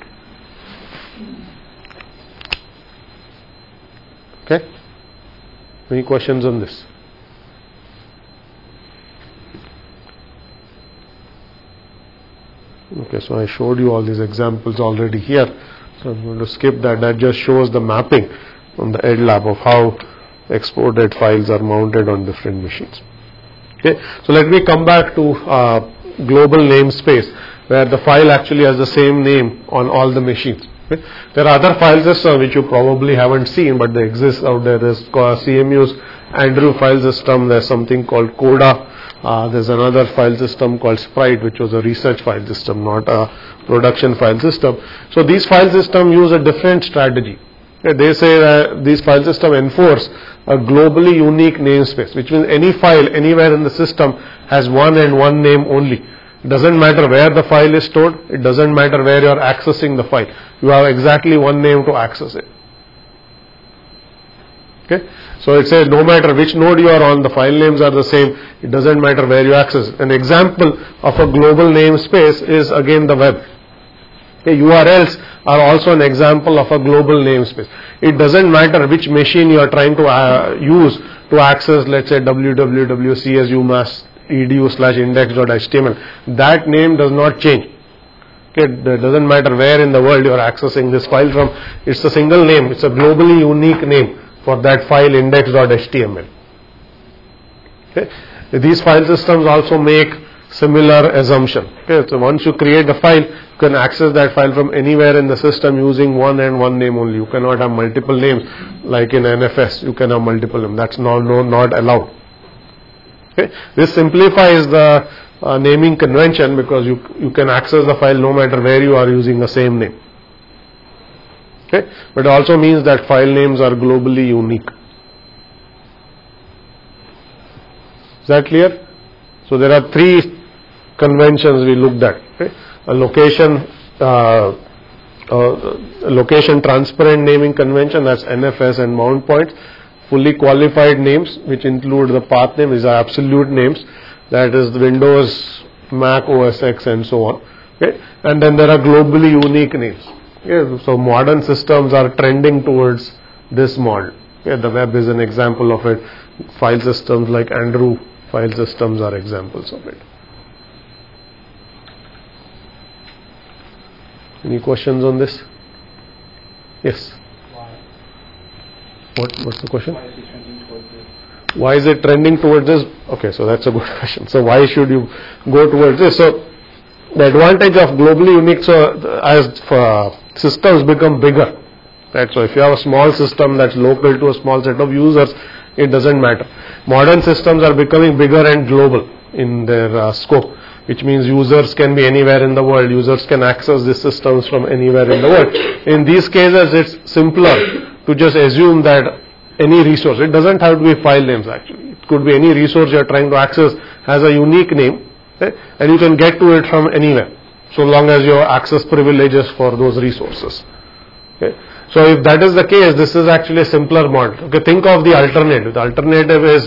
Okay. Any questions on this? Okay, so I showed you all these examples already here. So I'm going to skip that. That just shows the mapping from the EdLab of how exported files are mounted on different machines. Okay, so let me come back to global namespace, where the file actually has the same name on all the machines. Okay. There are other file systems which you probably haven't seen, but they exist out there. There's CMU's Andrew file system. There's something called Coda. There's another file system called Sprite, which was a research file system, not a production file system. So these file systems use a different strategy. Okay. They say that these file systems enforce a globally unique namespace, which means any file anywhere in the system has one and one name only. It doesn't matter where the file is stored. It doesn't matter where you are accessing the file. You have exactly one name to access it. Okay. So it says no matter which node you are on, the file names are the same. It doesn't matter where you access it. An example of a global namespace is again the web. Okay. URLs are also an example of a global namespace. It doesn't matter which machine you are trying to use to access, let's say www.csumass.edu/index.html. That name does not change. Okay, it doesn't matter where in the world you are accessing this file from. It's a single name. It's a globally unique name for that file, index.html. Okay, these file systems also make similar assumption. Okay, so once you create the file, you can access that file from anywhere in the system using one and one name only. You cannot have multiple names like in NFS. You can have multiple names. That's not allowed. Okay. This simplifies the naming convention because you can access the file no matter where you are using the same name. Okay. But it also means that file names are globally unique. Is that clear? So there are three conventions we looked at. Okay. A location location transparent naming convention, that's NFS and mount points. Fully qualified names, which include the path name, these are absolute names, that is Windows, Mac, OS X and so on. Okay? And then there are globally unique names. Okay? So modern systems are trending towards this model. Okay? The web is an example of it. File systems like Andrew file systems are examples of it. Any questions on this? Yes. What's the question? Why is it trending towards this? Okay, so that's a good question. So why should you go towards this? So the advantage of globally unique, so as systems become bigger, right? So if you have a small system that's local to a small set of users, it doesn't matter. Modern systems are becoming bigger and global in their scope, which means users can be anywhere in the world. Users can access these systems from anywhere in the world. In these cases, it's simpler to just assume that any resource, it doesn't have to be file names actually, it could be any resource you are trying to access has a unique name, okay? And you can get to it from anywhere so long as you have access privileges for those resources. Okay? So if that is the case, this is actually a simpler model. Okay, think of the alternative. The alternative is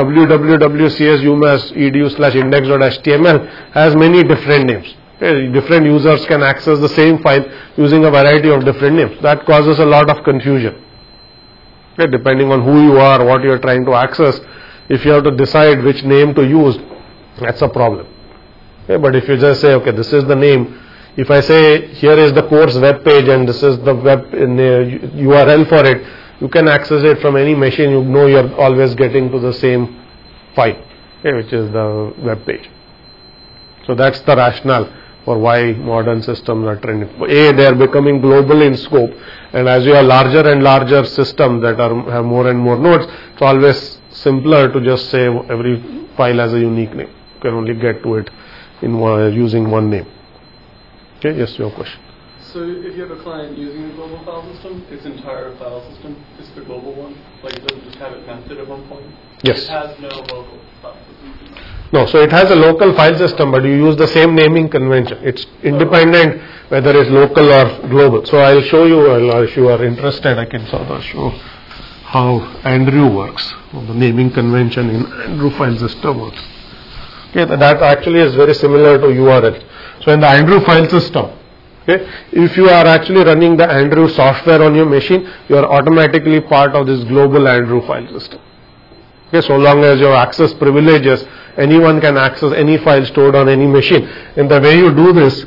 www.csumas.edu/index.html has many different names. Okay, different users can access the same file using a variety of different names. That causes a lot of confusion. Okay, depending on who you are, what you are trying to access, if you have to decide which name to use, that's a problem. Okay, but if you just say, okay, this is the name, if I say here is the course web page and this is the web URL for it, you can access it from any machine. You know you're always getting to the same file, okay, which is the web page. So that's the rationale for why modern systems are trending. A, they are becoming global in scope, and as you have larger and larger systems that have more and more nodes, it's always simpler to just say every file has a unique name. You can only get to it in using one name. Okay, yes, your question. So if you have a client using a global file system, its entire file system is the global one? Like it doesn't just have it mounted at one point? Yes. It has no local file system? No, so it has a local file system, but you use the same naming convention. It's independent whether it's local or global. So I'll show you, if you are interested, I can sort of show how Andrew works, or the naming convention in Andrew file system works. Okay, that actually is very similar to URL. So in the Andrew file system, okay, if you are actually running the Andrew software on your machine, you are automatically part of this global Andrew file system. Okay, so long as you have access privileges, anyone can access any file stored on any machine. And the way you do this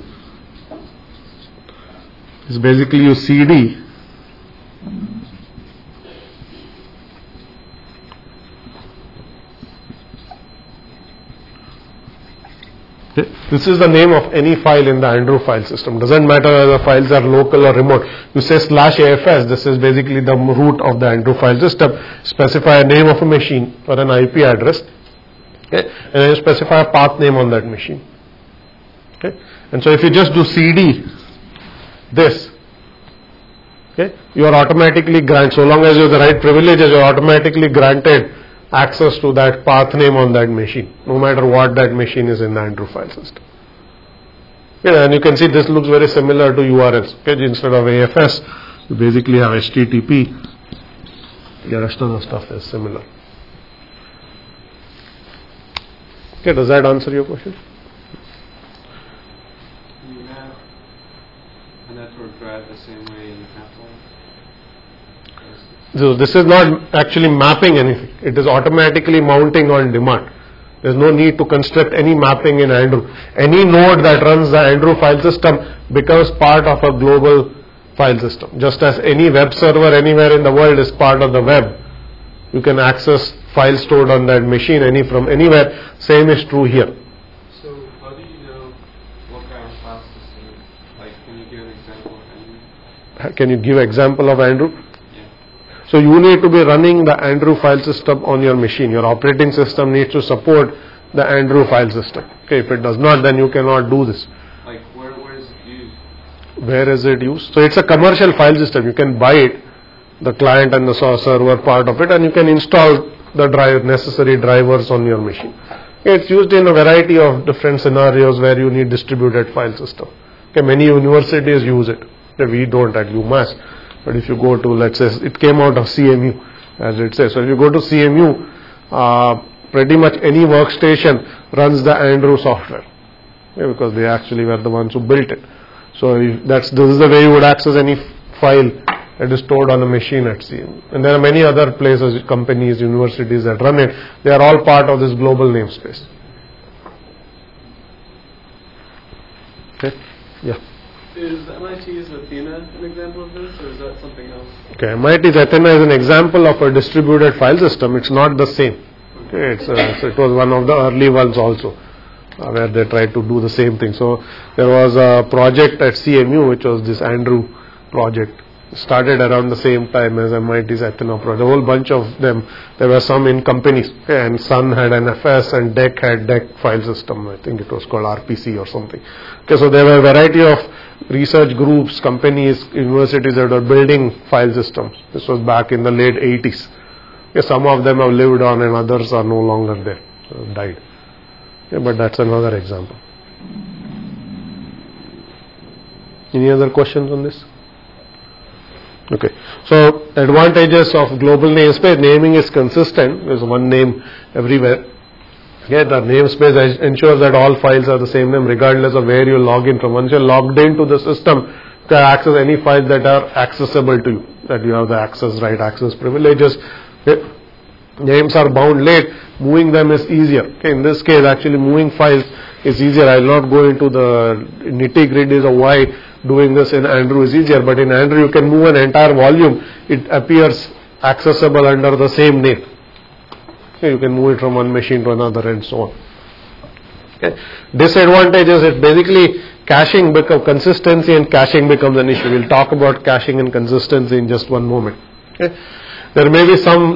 is basically you CD okay. This is the name of any file in the Andrew file system. Doesn't matter whether the files are local or remote. You say /AFS, this is basically the root of the Andrew file system. Specify a name of a machine or an IP address. Okay, and then you specify a path name on that machine. Okay, and so if you just do CD this, okay, you are automatically granted, so long as you have the right privileges, you are automatically granted access to that path name on that machine, no matter what that machine is in the Andrew file system. Okay, and you can see this looks very similar to URLs. Okay, instead of AFS, you basically have HTTP. The rest of the stuff is similar. Okay, does that answer your question? Do you have a network drive the same way in Apple? So this is not actually mapping anything. It is automatically mounting on demand. There is no need to construct any mapping in Andrew. Any node that runs the Andrew file system becomes part of a global file system. Just as any web server anywhere in the world is part of the web, you can access files stored on that machine from anywhere. Same is true here. So how do you know what kind of file system? Like, can you give an example of Andrew? Can you give example of Andrew? Yeah. So you need to be running the Andrew file system on your machine. Your operating system needs to support the Andrew file system. Okay, if it does not, then you cannot do this. Like, where is it used? Where is it used? So it's a commercial file system. You can buy it, the client and the server part of it, and you can install the necessary drivers on your machine. It's used in a variety of different scenarios where you need distributed file system. Okay, many universities use it. We don't at UMass, but if you go to, let's say, it came out of CMU, as it says. So if you go to CMU, pretty much any workstation runs the Andrew software, because they actually were the ones who built it. So if this is the way you would access any file that is stored on a machine at CMU. And there are many other places, companies, universities that run it. They are all part of this global namespace. Okay? Yeah. Is MIT's Athena an example of this, or is that something else? Okay, MIT's Athena is an example of a distributed file system. It's not the same. Okay, it was one of the early ones also, where they tried to do the same thing. So there was a project at CMU, which was this Andrew project. Started around the same time as MIT's Athena project. A whole bunch of them. There were some in companies, and Sun had NFS and DEC had DEC file system. I think it was called RPC or something. Okay, so there were a variety of research groups, companies, universities that were building file systems. This was back in the late 80s. Okay, some of them have lived on and others are no longer there, died. Okay, but that's another example. Any other questions on this? Okay, so advantages of global namespace: naming is consistent. There's one name everywhere. Okay, the namespace ensures that all files are the same name regardless of where you log in from. Once you're logged into the system, you can access any files that are accessible to you, that you have the access right, access privileges. Okay. Names are bound late, moving them is easier. Okay, in this case, actually moving files is easier. I will not go into the nitty-gritties of why doing this in Andrew is easier, but in Andrew you can move an entire volume. It appears accessible under the same name. Okay, you can move it from one machine to another and so on. Okay. Disadvantages is basically caching consistency, and caching becomes an issue. We'll talk about caching and consistency in just one moment. Okay. There may be some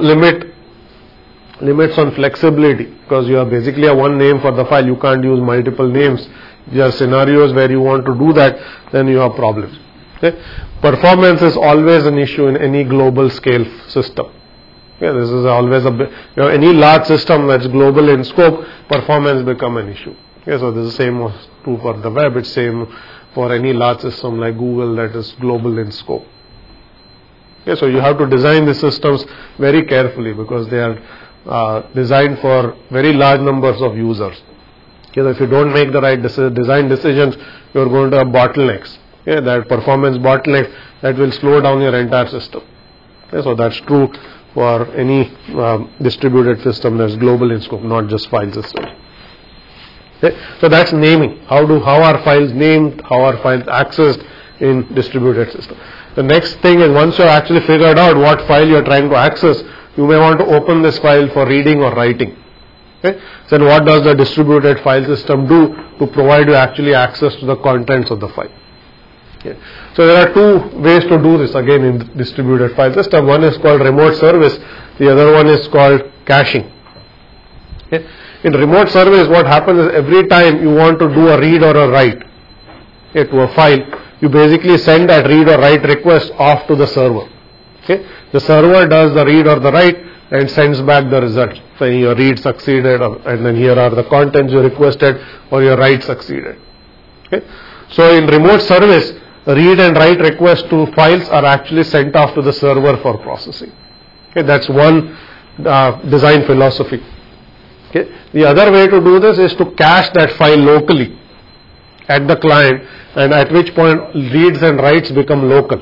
limits on flexibility, because you have basically a one name for the file. You can't use multiple names. There are scenarios where you want to do that, then you have problems. Okay. Performance is always an issue in any global scale system. Okay. This is always any large system that's global in scope, performance become an issue. Okay. So this is the same true for the web. It's same for any large system like Google that is global in scope. Okay. So you have to design the systems very carefully, because they are designed for very large numbers of users. Okay, so if you don't make the right design decisions, you are going to have bottlenecks. Okay, that performance bottleneck that will slow down your entire system. Okay, so that's true for any distributed system that's global in scope, not just file systems. Okay, so that's naming. How are files named? How are files accessed in distributed system? The next thing is, once you have actually figured out what file you are trying to access, you may want to open this file for reading or writing. Okay? So then what does the distributed file system do to provide you actually access to the contents of the file? Okay. So there are two ways to do this again in distributed file system. One is called remote service. The other one is called caching. Okay. In remote service, what happens is, every time you want to do a read or a write to a file, you basically send that read or write request off to the server. Okay. The server does the read or the write and sends back the result. So your read succeeded, and then here are the contents you requested, or your write succeeded. Okay. So in remote service, read and write requests to files are actually sent off to the server for processing. Okay. That's one design philosophy. Okay. The other way to do this is to cache that file locally at the client, and at which point reads and writes become local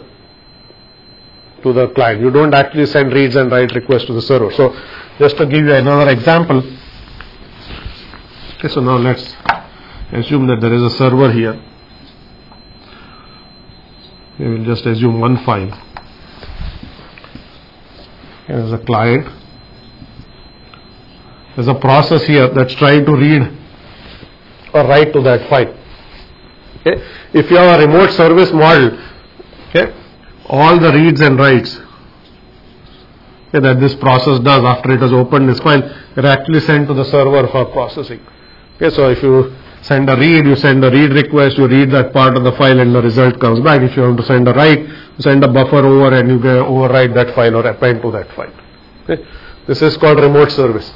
to the client. You don't actually send reads and write requests to the server. So just to give you another example. Okay, so now let's assume that there is a server here. We will just assume one file. Here is a client. There's a process here that's trying to read or write to that file. Okay. If you have a remote service model, okay, all the reads and writes that this process does after it has opened this file, are actually sent to the server for processing. Okay, so if you send a read, you send a read request, you read that part of the file and the result comes back. If you want to send a write, you send a buffer over and you can overwrite that file or append to that file. Okay. This is called remote service.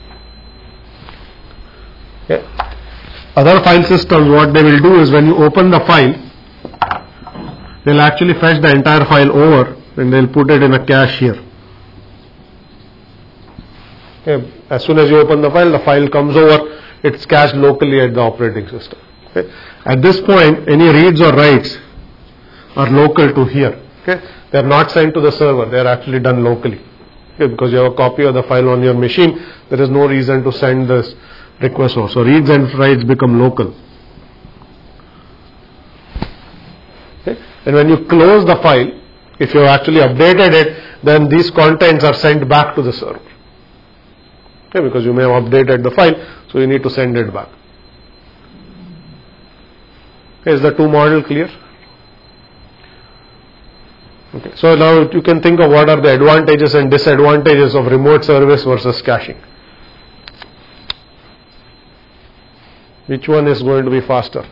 Okay. Other file systems, what they will do is, when you open the file, they'll actually fetch the entire file over and they'll put it in a cache here. Okay. As soon as you open the file comes over, it's cached locally at the operating system. Okay. At this point, any reads or writes are local to here. Okay. They are not sent to the server, they are actually done locally. Okay. Because you have a copy of the file on your machine, there is no reason to send this request over. So reads and writes become local. Okay. And when you close the file, if you have actually updated it, then these contents are sent back to the server. Okay, because you may have updated the file, so you need to send it back. Okay, is the two model clear? Okay, so now you can think of what are the advantages and disadvantages of remote service versus caching. Which one is going to be faster?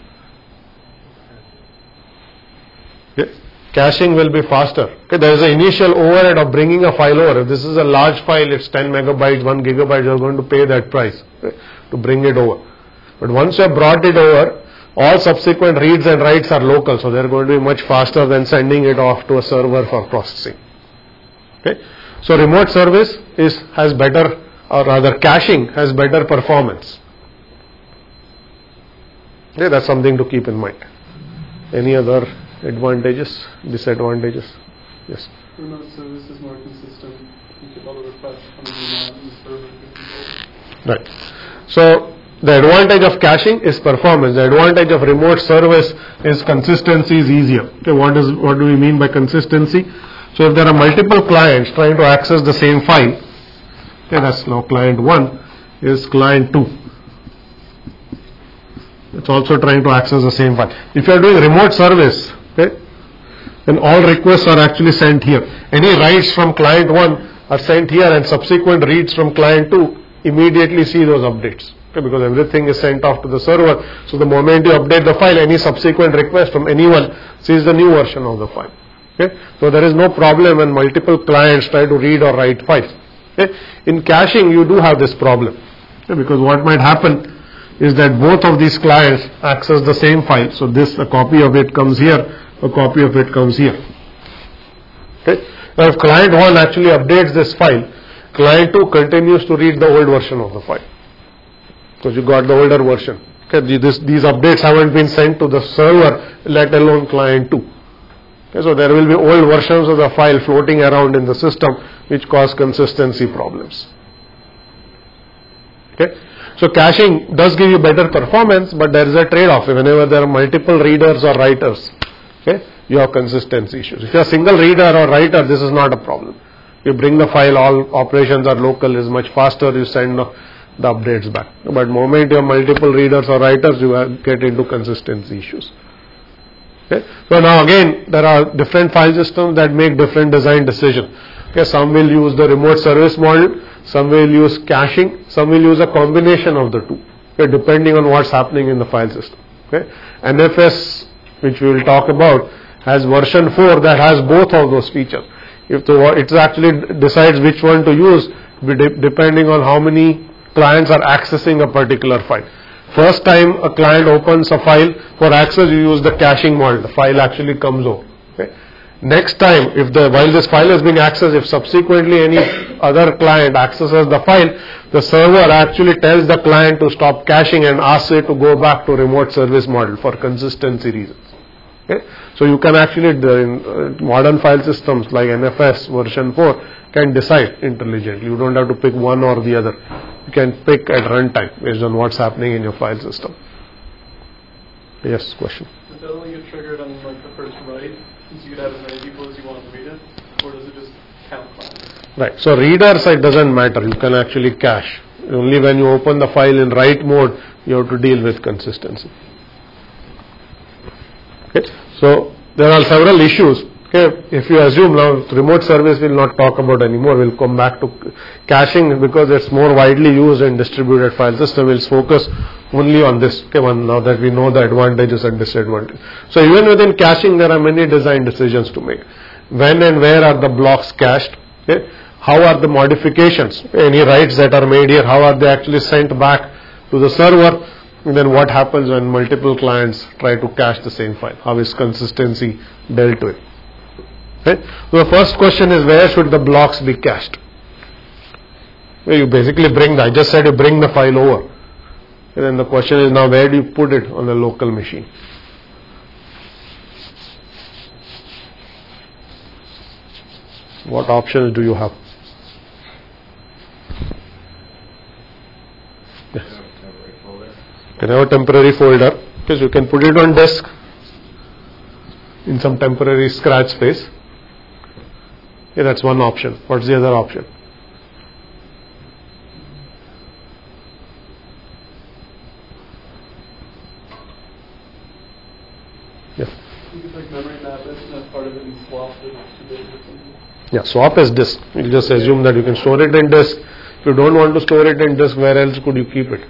Okay. Caching will be faster. Okay, there is an initial overhead of bringing a file over. If this is a large file, it's 10 megabytes, 1 gigabyte, you're going to pay that price, okay, to bring it over. But once you have brought it over, all subsequent reads and writes are local, so they're going to be much faster than sending it off to a server for processing. Okay, so remote service has better, or rather caching has better performance. Okay, that's something to keep in mind. Any other advantages, disadvantages? Yes. Remote service is more consistent. You get all the requests coming in and the server can control. Right. So the advantage of caching is performance. The advantage of remote service is consistency is easier. Okay, what do we mean by consistency? So if there are multiple clients trying to access the same file, okay, that's now client 1 is client 2. It's also trying to access the same file. If you are doing remote service, okay, then all requests are actually sent here. Any writes from client 1 are sent here, and subsequent reads from client 2 immediately see those updates. Okay, because everything is sent off to the server. So the moment you update the file, any subsequent request from anyone sees the new version of the file. Okay, so there is no problem when multiple clients try to read or write files. Okay, in caching, you do have this problem, okay, because what might happen is that both of these clients access the same file. So a copy of it comes here, a copy of it comes here. Okay. Now if client 1 actually updates this file, client 2 continues to read the old version of the file, because you got the older version. Okay. These updates haven't been sent to the server, let alone client 2. Okay. So there will be old versions of the file floating around in the system, which cause consistency problems. Okay. So caching does give you better performance, but there is a trade-off. Whenever there are multiple readers or writers, okay, you have consistency issues. If you are a single reader or writer, this is not a problem. You bring the file, all operations are local, is much faster, you send the updates back. But the moment you have multiple readers or writers, you get into consistency issues. Okay. So now again, there are different file systems that make different design decisions. Okay, some will use the remote service model, some will use caching, some will use a combination of the two, okay, depending on what's happening in the file system. Okay. NFS, which we will talk about, has version 4 that has both of those features. It actually decides which one to use depending on how many clients are accessing a particular file. First time a client opens a file for access, you use the caching model. The file actually comes over. Okay. Next time, while this file is being accessed, if subsequently any other client accesses the file, the server actually tells the client to stop caching and asks it to go back to remote service model for consistency reasons. Okay? So you can actually, in modern file systems like NFS version 4, can decide intelligently. You don't have to pick one or the other. You can pick at runtime based on what's happening in your file system. Yes, question? Does that only get triggered on like the first write? So you could have as many people as you want to read it? Or does it just count clients? Right. So readers, it doesn't matter. You can actually cache. Only when you open the file in write mode, you have to deal with consistency. Okay. So there are several issues. Okay. If you assume now remote service we'll not talk about anymore, we'll come back to caching because it's more widely used in distributed file system. We'll focus only on this. Okay, now that we know the advantages and disadvantages. So even within caching there are many design decisions to make. When and where are the blocks cached? Okay. How are the modifications? Any writes that are made here, how are they actually sent back to the server? And then what happens when multiple clients try to cache the same file? How is consistency dealt with? Okay? So the first question is, where should the blocks be cached? Where you basically I just said you bring the file over. And then the question is now, where do you put it on the local machine? What options do you have? Yes. You can have a temporary folder, because you can put it on disk in some temporary scratch space. Yeah, that's one option. What's the other option? Yeah. Like memory map it as part of it and swap it to disk or something. Yeah, swap as disk. You just assume that you can store it in disk. If you don't want to store it in disk, where else could you keep it?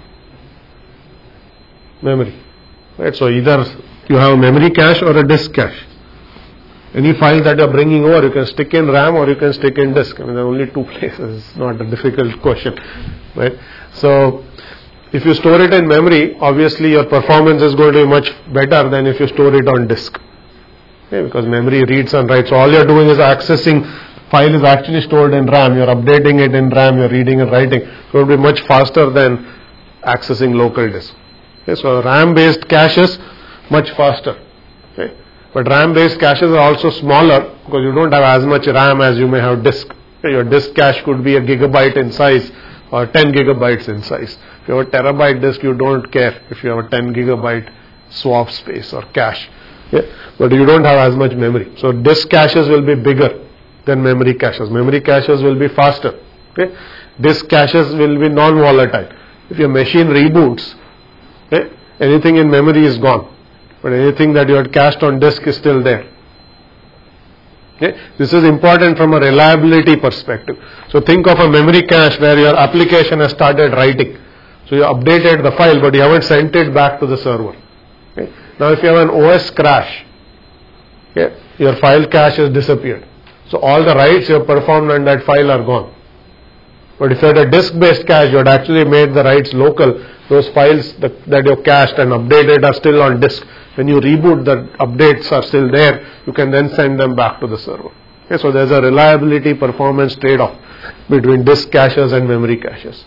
Memory. Right, so either you have a memory cache or a disk cache. Any file that you are bringing over, you can stick in RAM or you can stick in disk. I mean, there are only two places. It's not a difficult question, right? So, if you store it in memory, obviously your performance is going to be much better than if you store it on disk. Okay, because memory reads and writes. So all you are doing is accessing. File is actually stored in RAM. You are updating it in RAM. You are reading and writing. So it will be much faster than accessing local disk. Okay, so RAM-based caches much faster. Okay. But RAM-based caches are also smaller because you don't have as much RAM as you may have disk. Okay, your disk cache could be a gigabyte in size or 10 gigabytes in size. If you have a terabyte disk, you don't care if you have a 10 gigabyte swap space or cache. Okay. But you don't have as much memory. So disk caches will be bigger than memory caches. Memory caches will be faster. Okay. Disk caches will be non-volatile. If your machine reboots, okay, anything in memory is gone. But anything that you had cached on disk is still there. Okay. This is important from a reliability perspective. So think of a memory cache where your application has started writing. So you updated the file but you haven't sent it back to the server. Okay. Now if you have an OS crash, okay, your file cache has disappeared. So all the writes you have performed on that file are gone. But if you had a disk-based cache, you had actually made the writes local. Those files that you cached and updated are still on disk. When you reboot, the updates are still there. You can then send them back to the server. Okay, so there's a reliability performance trade-off between disk caches and memory caches.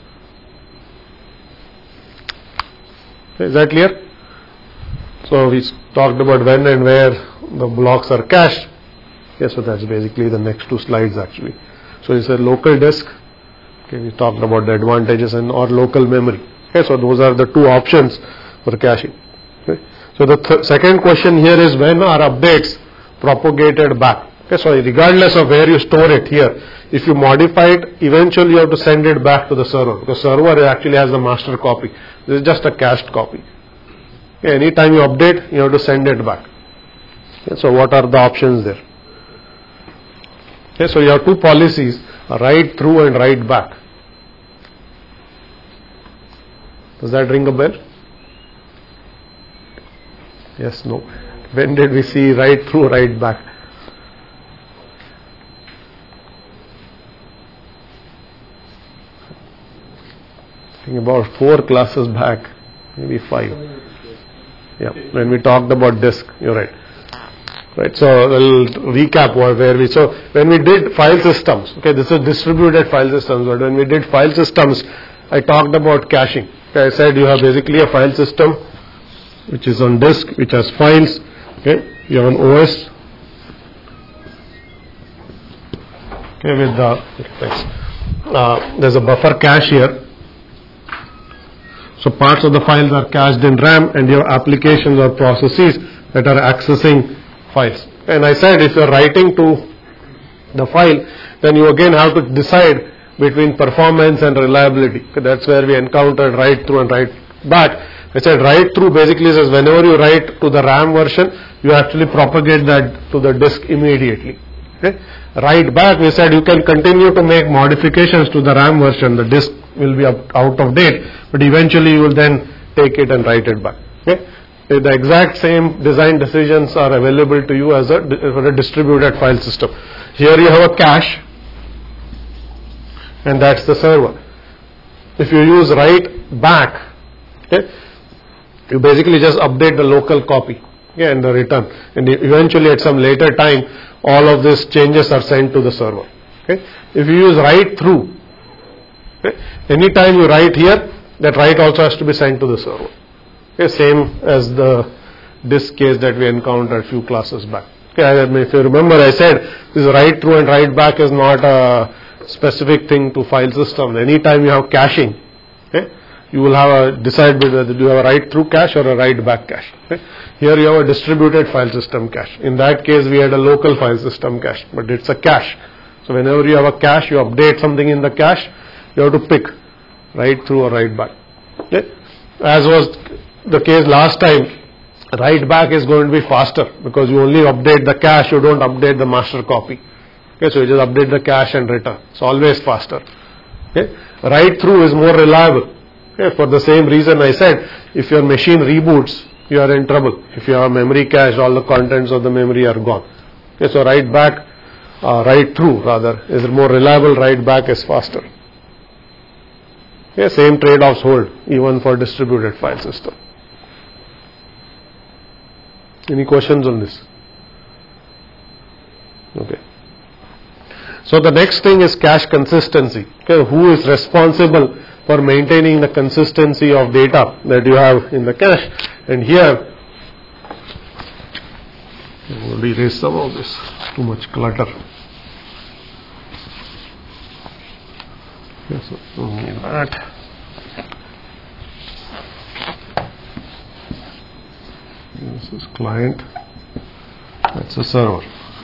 Okay, is that clear? So we talked about when and where the blocks are cached. Okay, so that's basically the next two slides actually. So it's a local disk. Okay, we talked about the advantages and or local memory. Okay, so those are the two options for caching. Okay. So the second question here is, when are updates propagated back? Okay, so regardless of where you store it here, if you modify it, eventually you have to send it back to the server, because server actually has the master copy. This is just a cached copy. Okay, anytime you update, you have to send it back. Okay, so what are the options there? Okay, so you have two policies, write through and write back. Does that ring a bell? Yes, no. When did we see write through, write back? I think about 4 classes back, maybe 5. Yeah, when we talked about disk, you're right. Right, so we'll recap where we, so when we did file systems, okay, this is distributed file systems, but when we did file systems, I talked about caching. Okay, I said you have basically a file system which is on disk, which has files, okay, you have an OS, okay, with the, there's a buffer cache here. So parts of the files are cached in RAM and your applications or processes that are accessing files. And I said if you are writing to the file, then you again have to decide between performance and reliability. Okay, that's where we encountered write through and write back. I said write through basically says whenever you write to the RAM version, you actually propagate that to the disk immediately. Okay. Write back, we said you can continue to make modifications to the RAM version. The disk will be out of date, but eventually you will then take it and write it back. Okay. The exact same design decisions are available to you as for a distributed file system. Here you have a cache, and that's the server. If you use write back, okay, You basically just update the local copy, okay, and the return, and eventually at some later time all of these changes are sent to the server. Okay. If you use write through, okay, anytime you write here, that write also has to be sent to the server. Okay, same as the disk case that we encountered a few classes back. Okay, if you remember, I said this write through and write back is not a specific thing to file system. Anytime you have caching, okay, you will have decide whether you have a write through cache or a write back cache. Okay. Here you have a distributed file system cache. In that case, we had a local file system cache, but it's a cache. So whenever you have a cache, you update something in the cache, you have to pick write through or write back. Okay. As was the case last time, write back is going to be faster because you only update the cache, you don't update the master copy. Okay, so you just update the cache and return. It's always faster. Okay. Write through is more reliable. Okay. For the same reason I said, if your machine reboots, you are in trouble. If you have memory cache, all the contents of the memory are gone. Okay, so write back, write through rather is more reliable. Write back is faster. Okay, same trade-offs hold even for distributed file system. Any questions on this? Okay. So the next thing is cache consistency. Okay, who is responsible for maintaining the consistency of data that you have in the cache? And here, I will erase some of this. Too much clutter. Yes, only that. This is client. That's a server.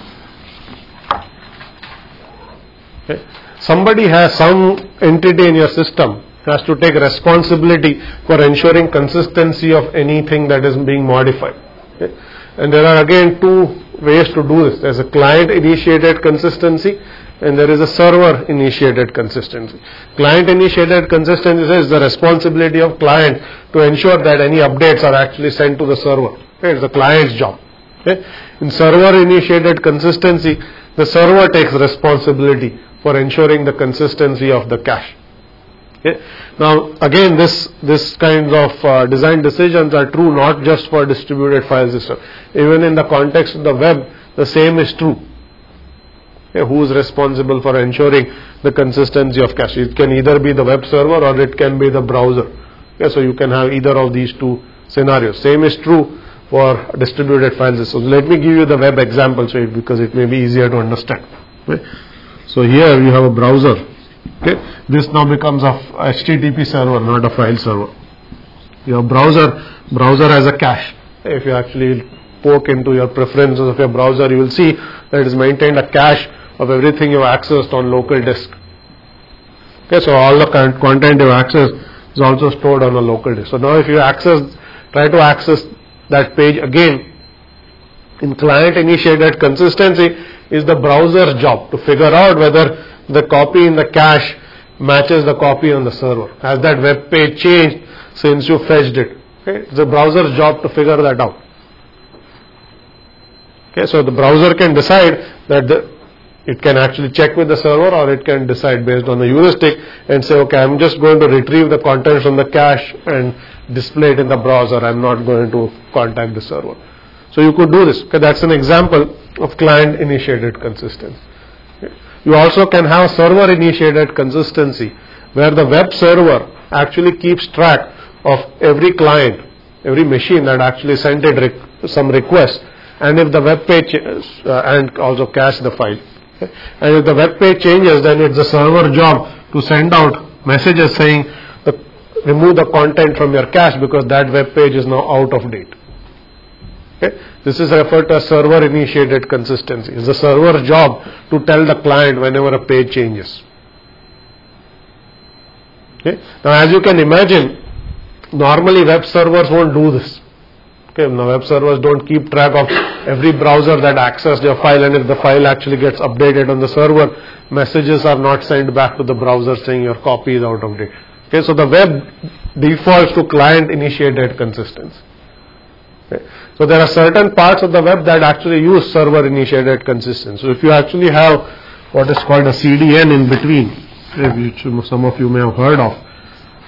Okay. Somebody has some entity in your system has to take responsibility for ensuring consistency of anything that is being modified. Okay. And there are again two ways to do this. There is a client initiated consistency and there is a server initiated consistency. Client initiated consistency is the responsibility of client to ensure that any updates are actually sent to the server. Okay. It's the client's job. Okay. In server initiated consistency, the server takes responsibility for ensuring the consistency of the cache. Okay. Now again this kind of design decisions are true not just for distributed file system. Even in the context of the web, the same is true. Okay. Who is responsible for ensuring the consistency of cache? It can either be the web server or it can be the browser. Okay. So you can have either of these two scenarios. Same is true for distributed file systems. So let me give you the web example because it may be easier to understand. Okay. So here you have a browser. Okay. This now becomes a HTTP server, not a file server. Your browser has a cache. If you actually poke into your preferences of your browser, you will see that it is maintained a cache of everything you have accessed on local disk. Okay, so all the content you have accessed is also stored on a local disk. So now if you try to access that page again, in client initiated consistency is the browser's job to figure out whether the copy in the cache matches the copy on the server. Has that web page changed since you fetched it? Okay, it's the browser's job to figure that out. Okay, so the browser can decide that it can actually check with the server, or it can decide based on the heuristic and say, okay, I'm just going to retrieve the contents from the cache and display it in the browser. I'm not going to contact the server. So you could do this. Okay, that's an example of client initiated consistency. Okay. You also can have server initiated consistency where the web server actually keeps track of every client, every machine that actually sent it some request, and if the web page and also cache the file. Okay. And if the web page changes, then it's the server job to send out messages saying remove the content from your cache because that web page is now out of date. Okay. This is referred to as server initiated consistency. It's the server's job to tell the client whenever a page changes. Okay. Now as you can imagine, normally web servers won't do this. Okay. Now web servers don't keep track of every browser that accessed your file, and if the file actually gets updated on the server, messages are not sent back to the browser saying your copy is out of date. Okay. So the web defaults to client initiated consistency. Okay. So there are certain parts of the web that actually use server initiated consistency. So if you actually have what is called a CDN in between, which some of you may have heard of,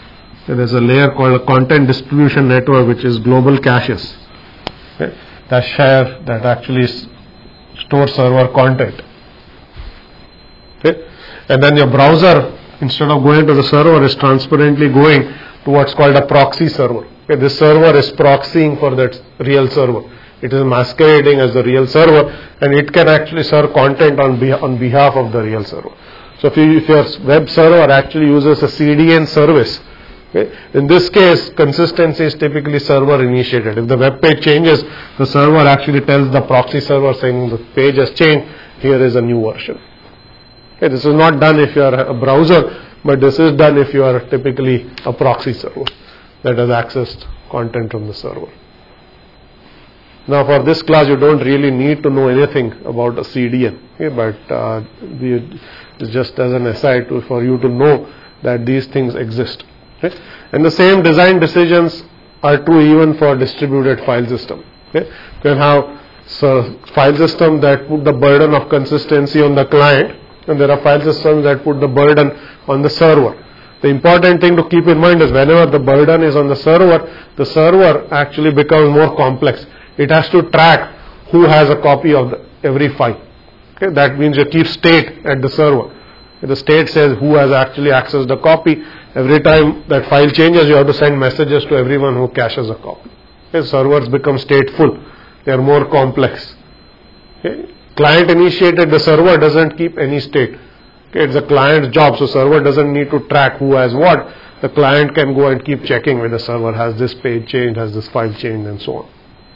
There is a layer called a content distribution network, which is global caches. Okay? That actually store server content. Okay? And then your browser, instead of going to the server, is transparently going to what's called a proxy server. Okay? This server is proxying for that real server. It is masquerading as the real server, and it can actually serve content on behalf of the real server. So if your web server actually uses a CDN service, okay, in this case, consistency is typically server initiated. If the web page changes, the server actually tells the proxy server saying the page has changed, here is a new version. Okay, this is not done if you are a browser, but this is done if you are typically a proxy server that has accessed content from the server. Now for this class you don't really need to know anything about a CDN, okay, but it's just as an aside for you to know that these things exist. Okay. And the same design decisions are true even for distributed file system. Okay. You can have file system that put the burden of consistency on the client, and there are file systems that put the burden on the server. The important thing to keep in mind is whenever the burden is on the server actually becomes more complex. It has to track who has a copy of every file. Okay, that means you keep state at the server. If the state says who has actually accessed the copy, every time that file changes, you have to send messages to everyone who caches a copy. Okay, servers become stateful. They are more complex. Okay. Client initiated, the server doesn't keep any state. Okay, it's the client's job, so server doesn't need to track who has what. The client can go and keep checking with the server, has this page changed, has this file changed, and so on.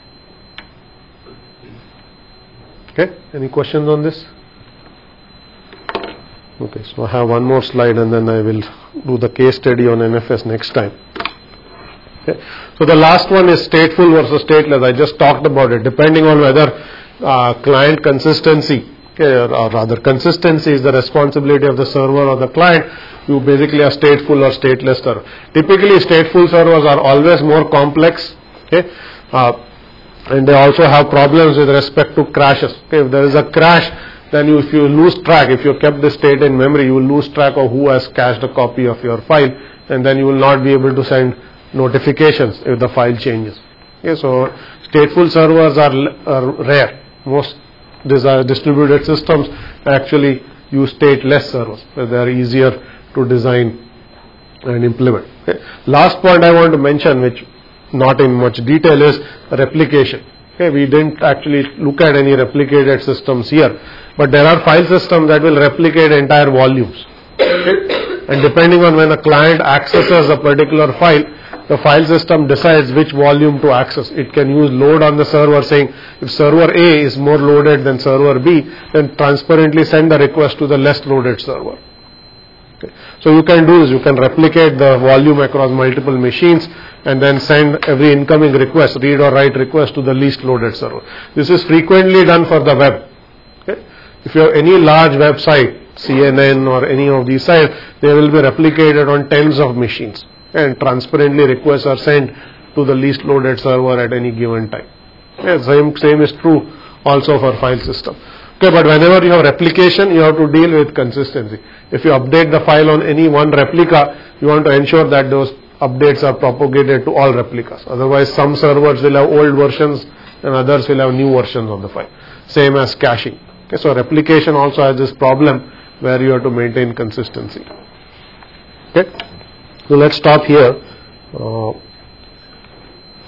Okay, any questions on this? Okay, so I have one more slide and then I will do the case study on NFS next time. Okay. So the last one is stateful versus stateless. I just talked about it. Depending on whether client consistency, okay, or rather consistency is the responsibility of the server or the client, you basically are stateful or stateless server. Typically stateful servers are always more complex. Okay. And they also have problems with respect to crashes. Okay, if there is a crash, then if you lose track, if you kept the state in memory, you will lose track of who has cached a copy of your file, and then you will not be able to send notifications if the file changes. Okay, so stateful servers are rare. Most distributed systems actually use stateless servers. So they are easier to design and implement. Okay. Last point I want to mention, which not in much detail, is replication. Okay, we didn't actually look at any replicated systems here, but there are file systems that will replicate entire volumes. Okay. And depending on when a client accesses a particular file, the file system decides which volume to access. It can use load on the server, saying if server A is more loaded than server B, then transparently send the request to the less loaded server. Okay. So you can do this, you can replicate the volume across multiple machines and then send every incoming request, read or write request, to the least loaded server. This is frequently done for the web. Okay. If you have any large website, CNN or any of these sites, they will be replicated on tens of machines, and transparently requests are sent to the least loaded server at any given time. Okay. Same is true also for file system. Okay, but whenever you have replication, you have to deal with consistency. If you update the file on any one replica, you want to ensure that those updates are propagated to all replicas. Otherwise, some servers will have old versions and others will have new versions of the file. Same as caching. Okay, so replication also has this problem where you have to maintain consistency. Okay, so let's stop here.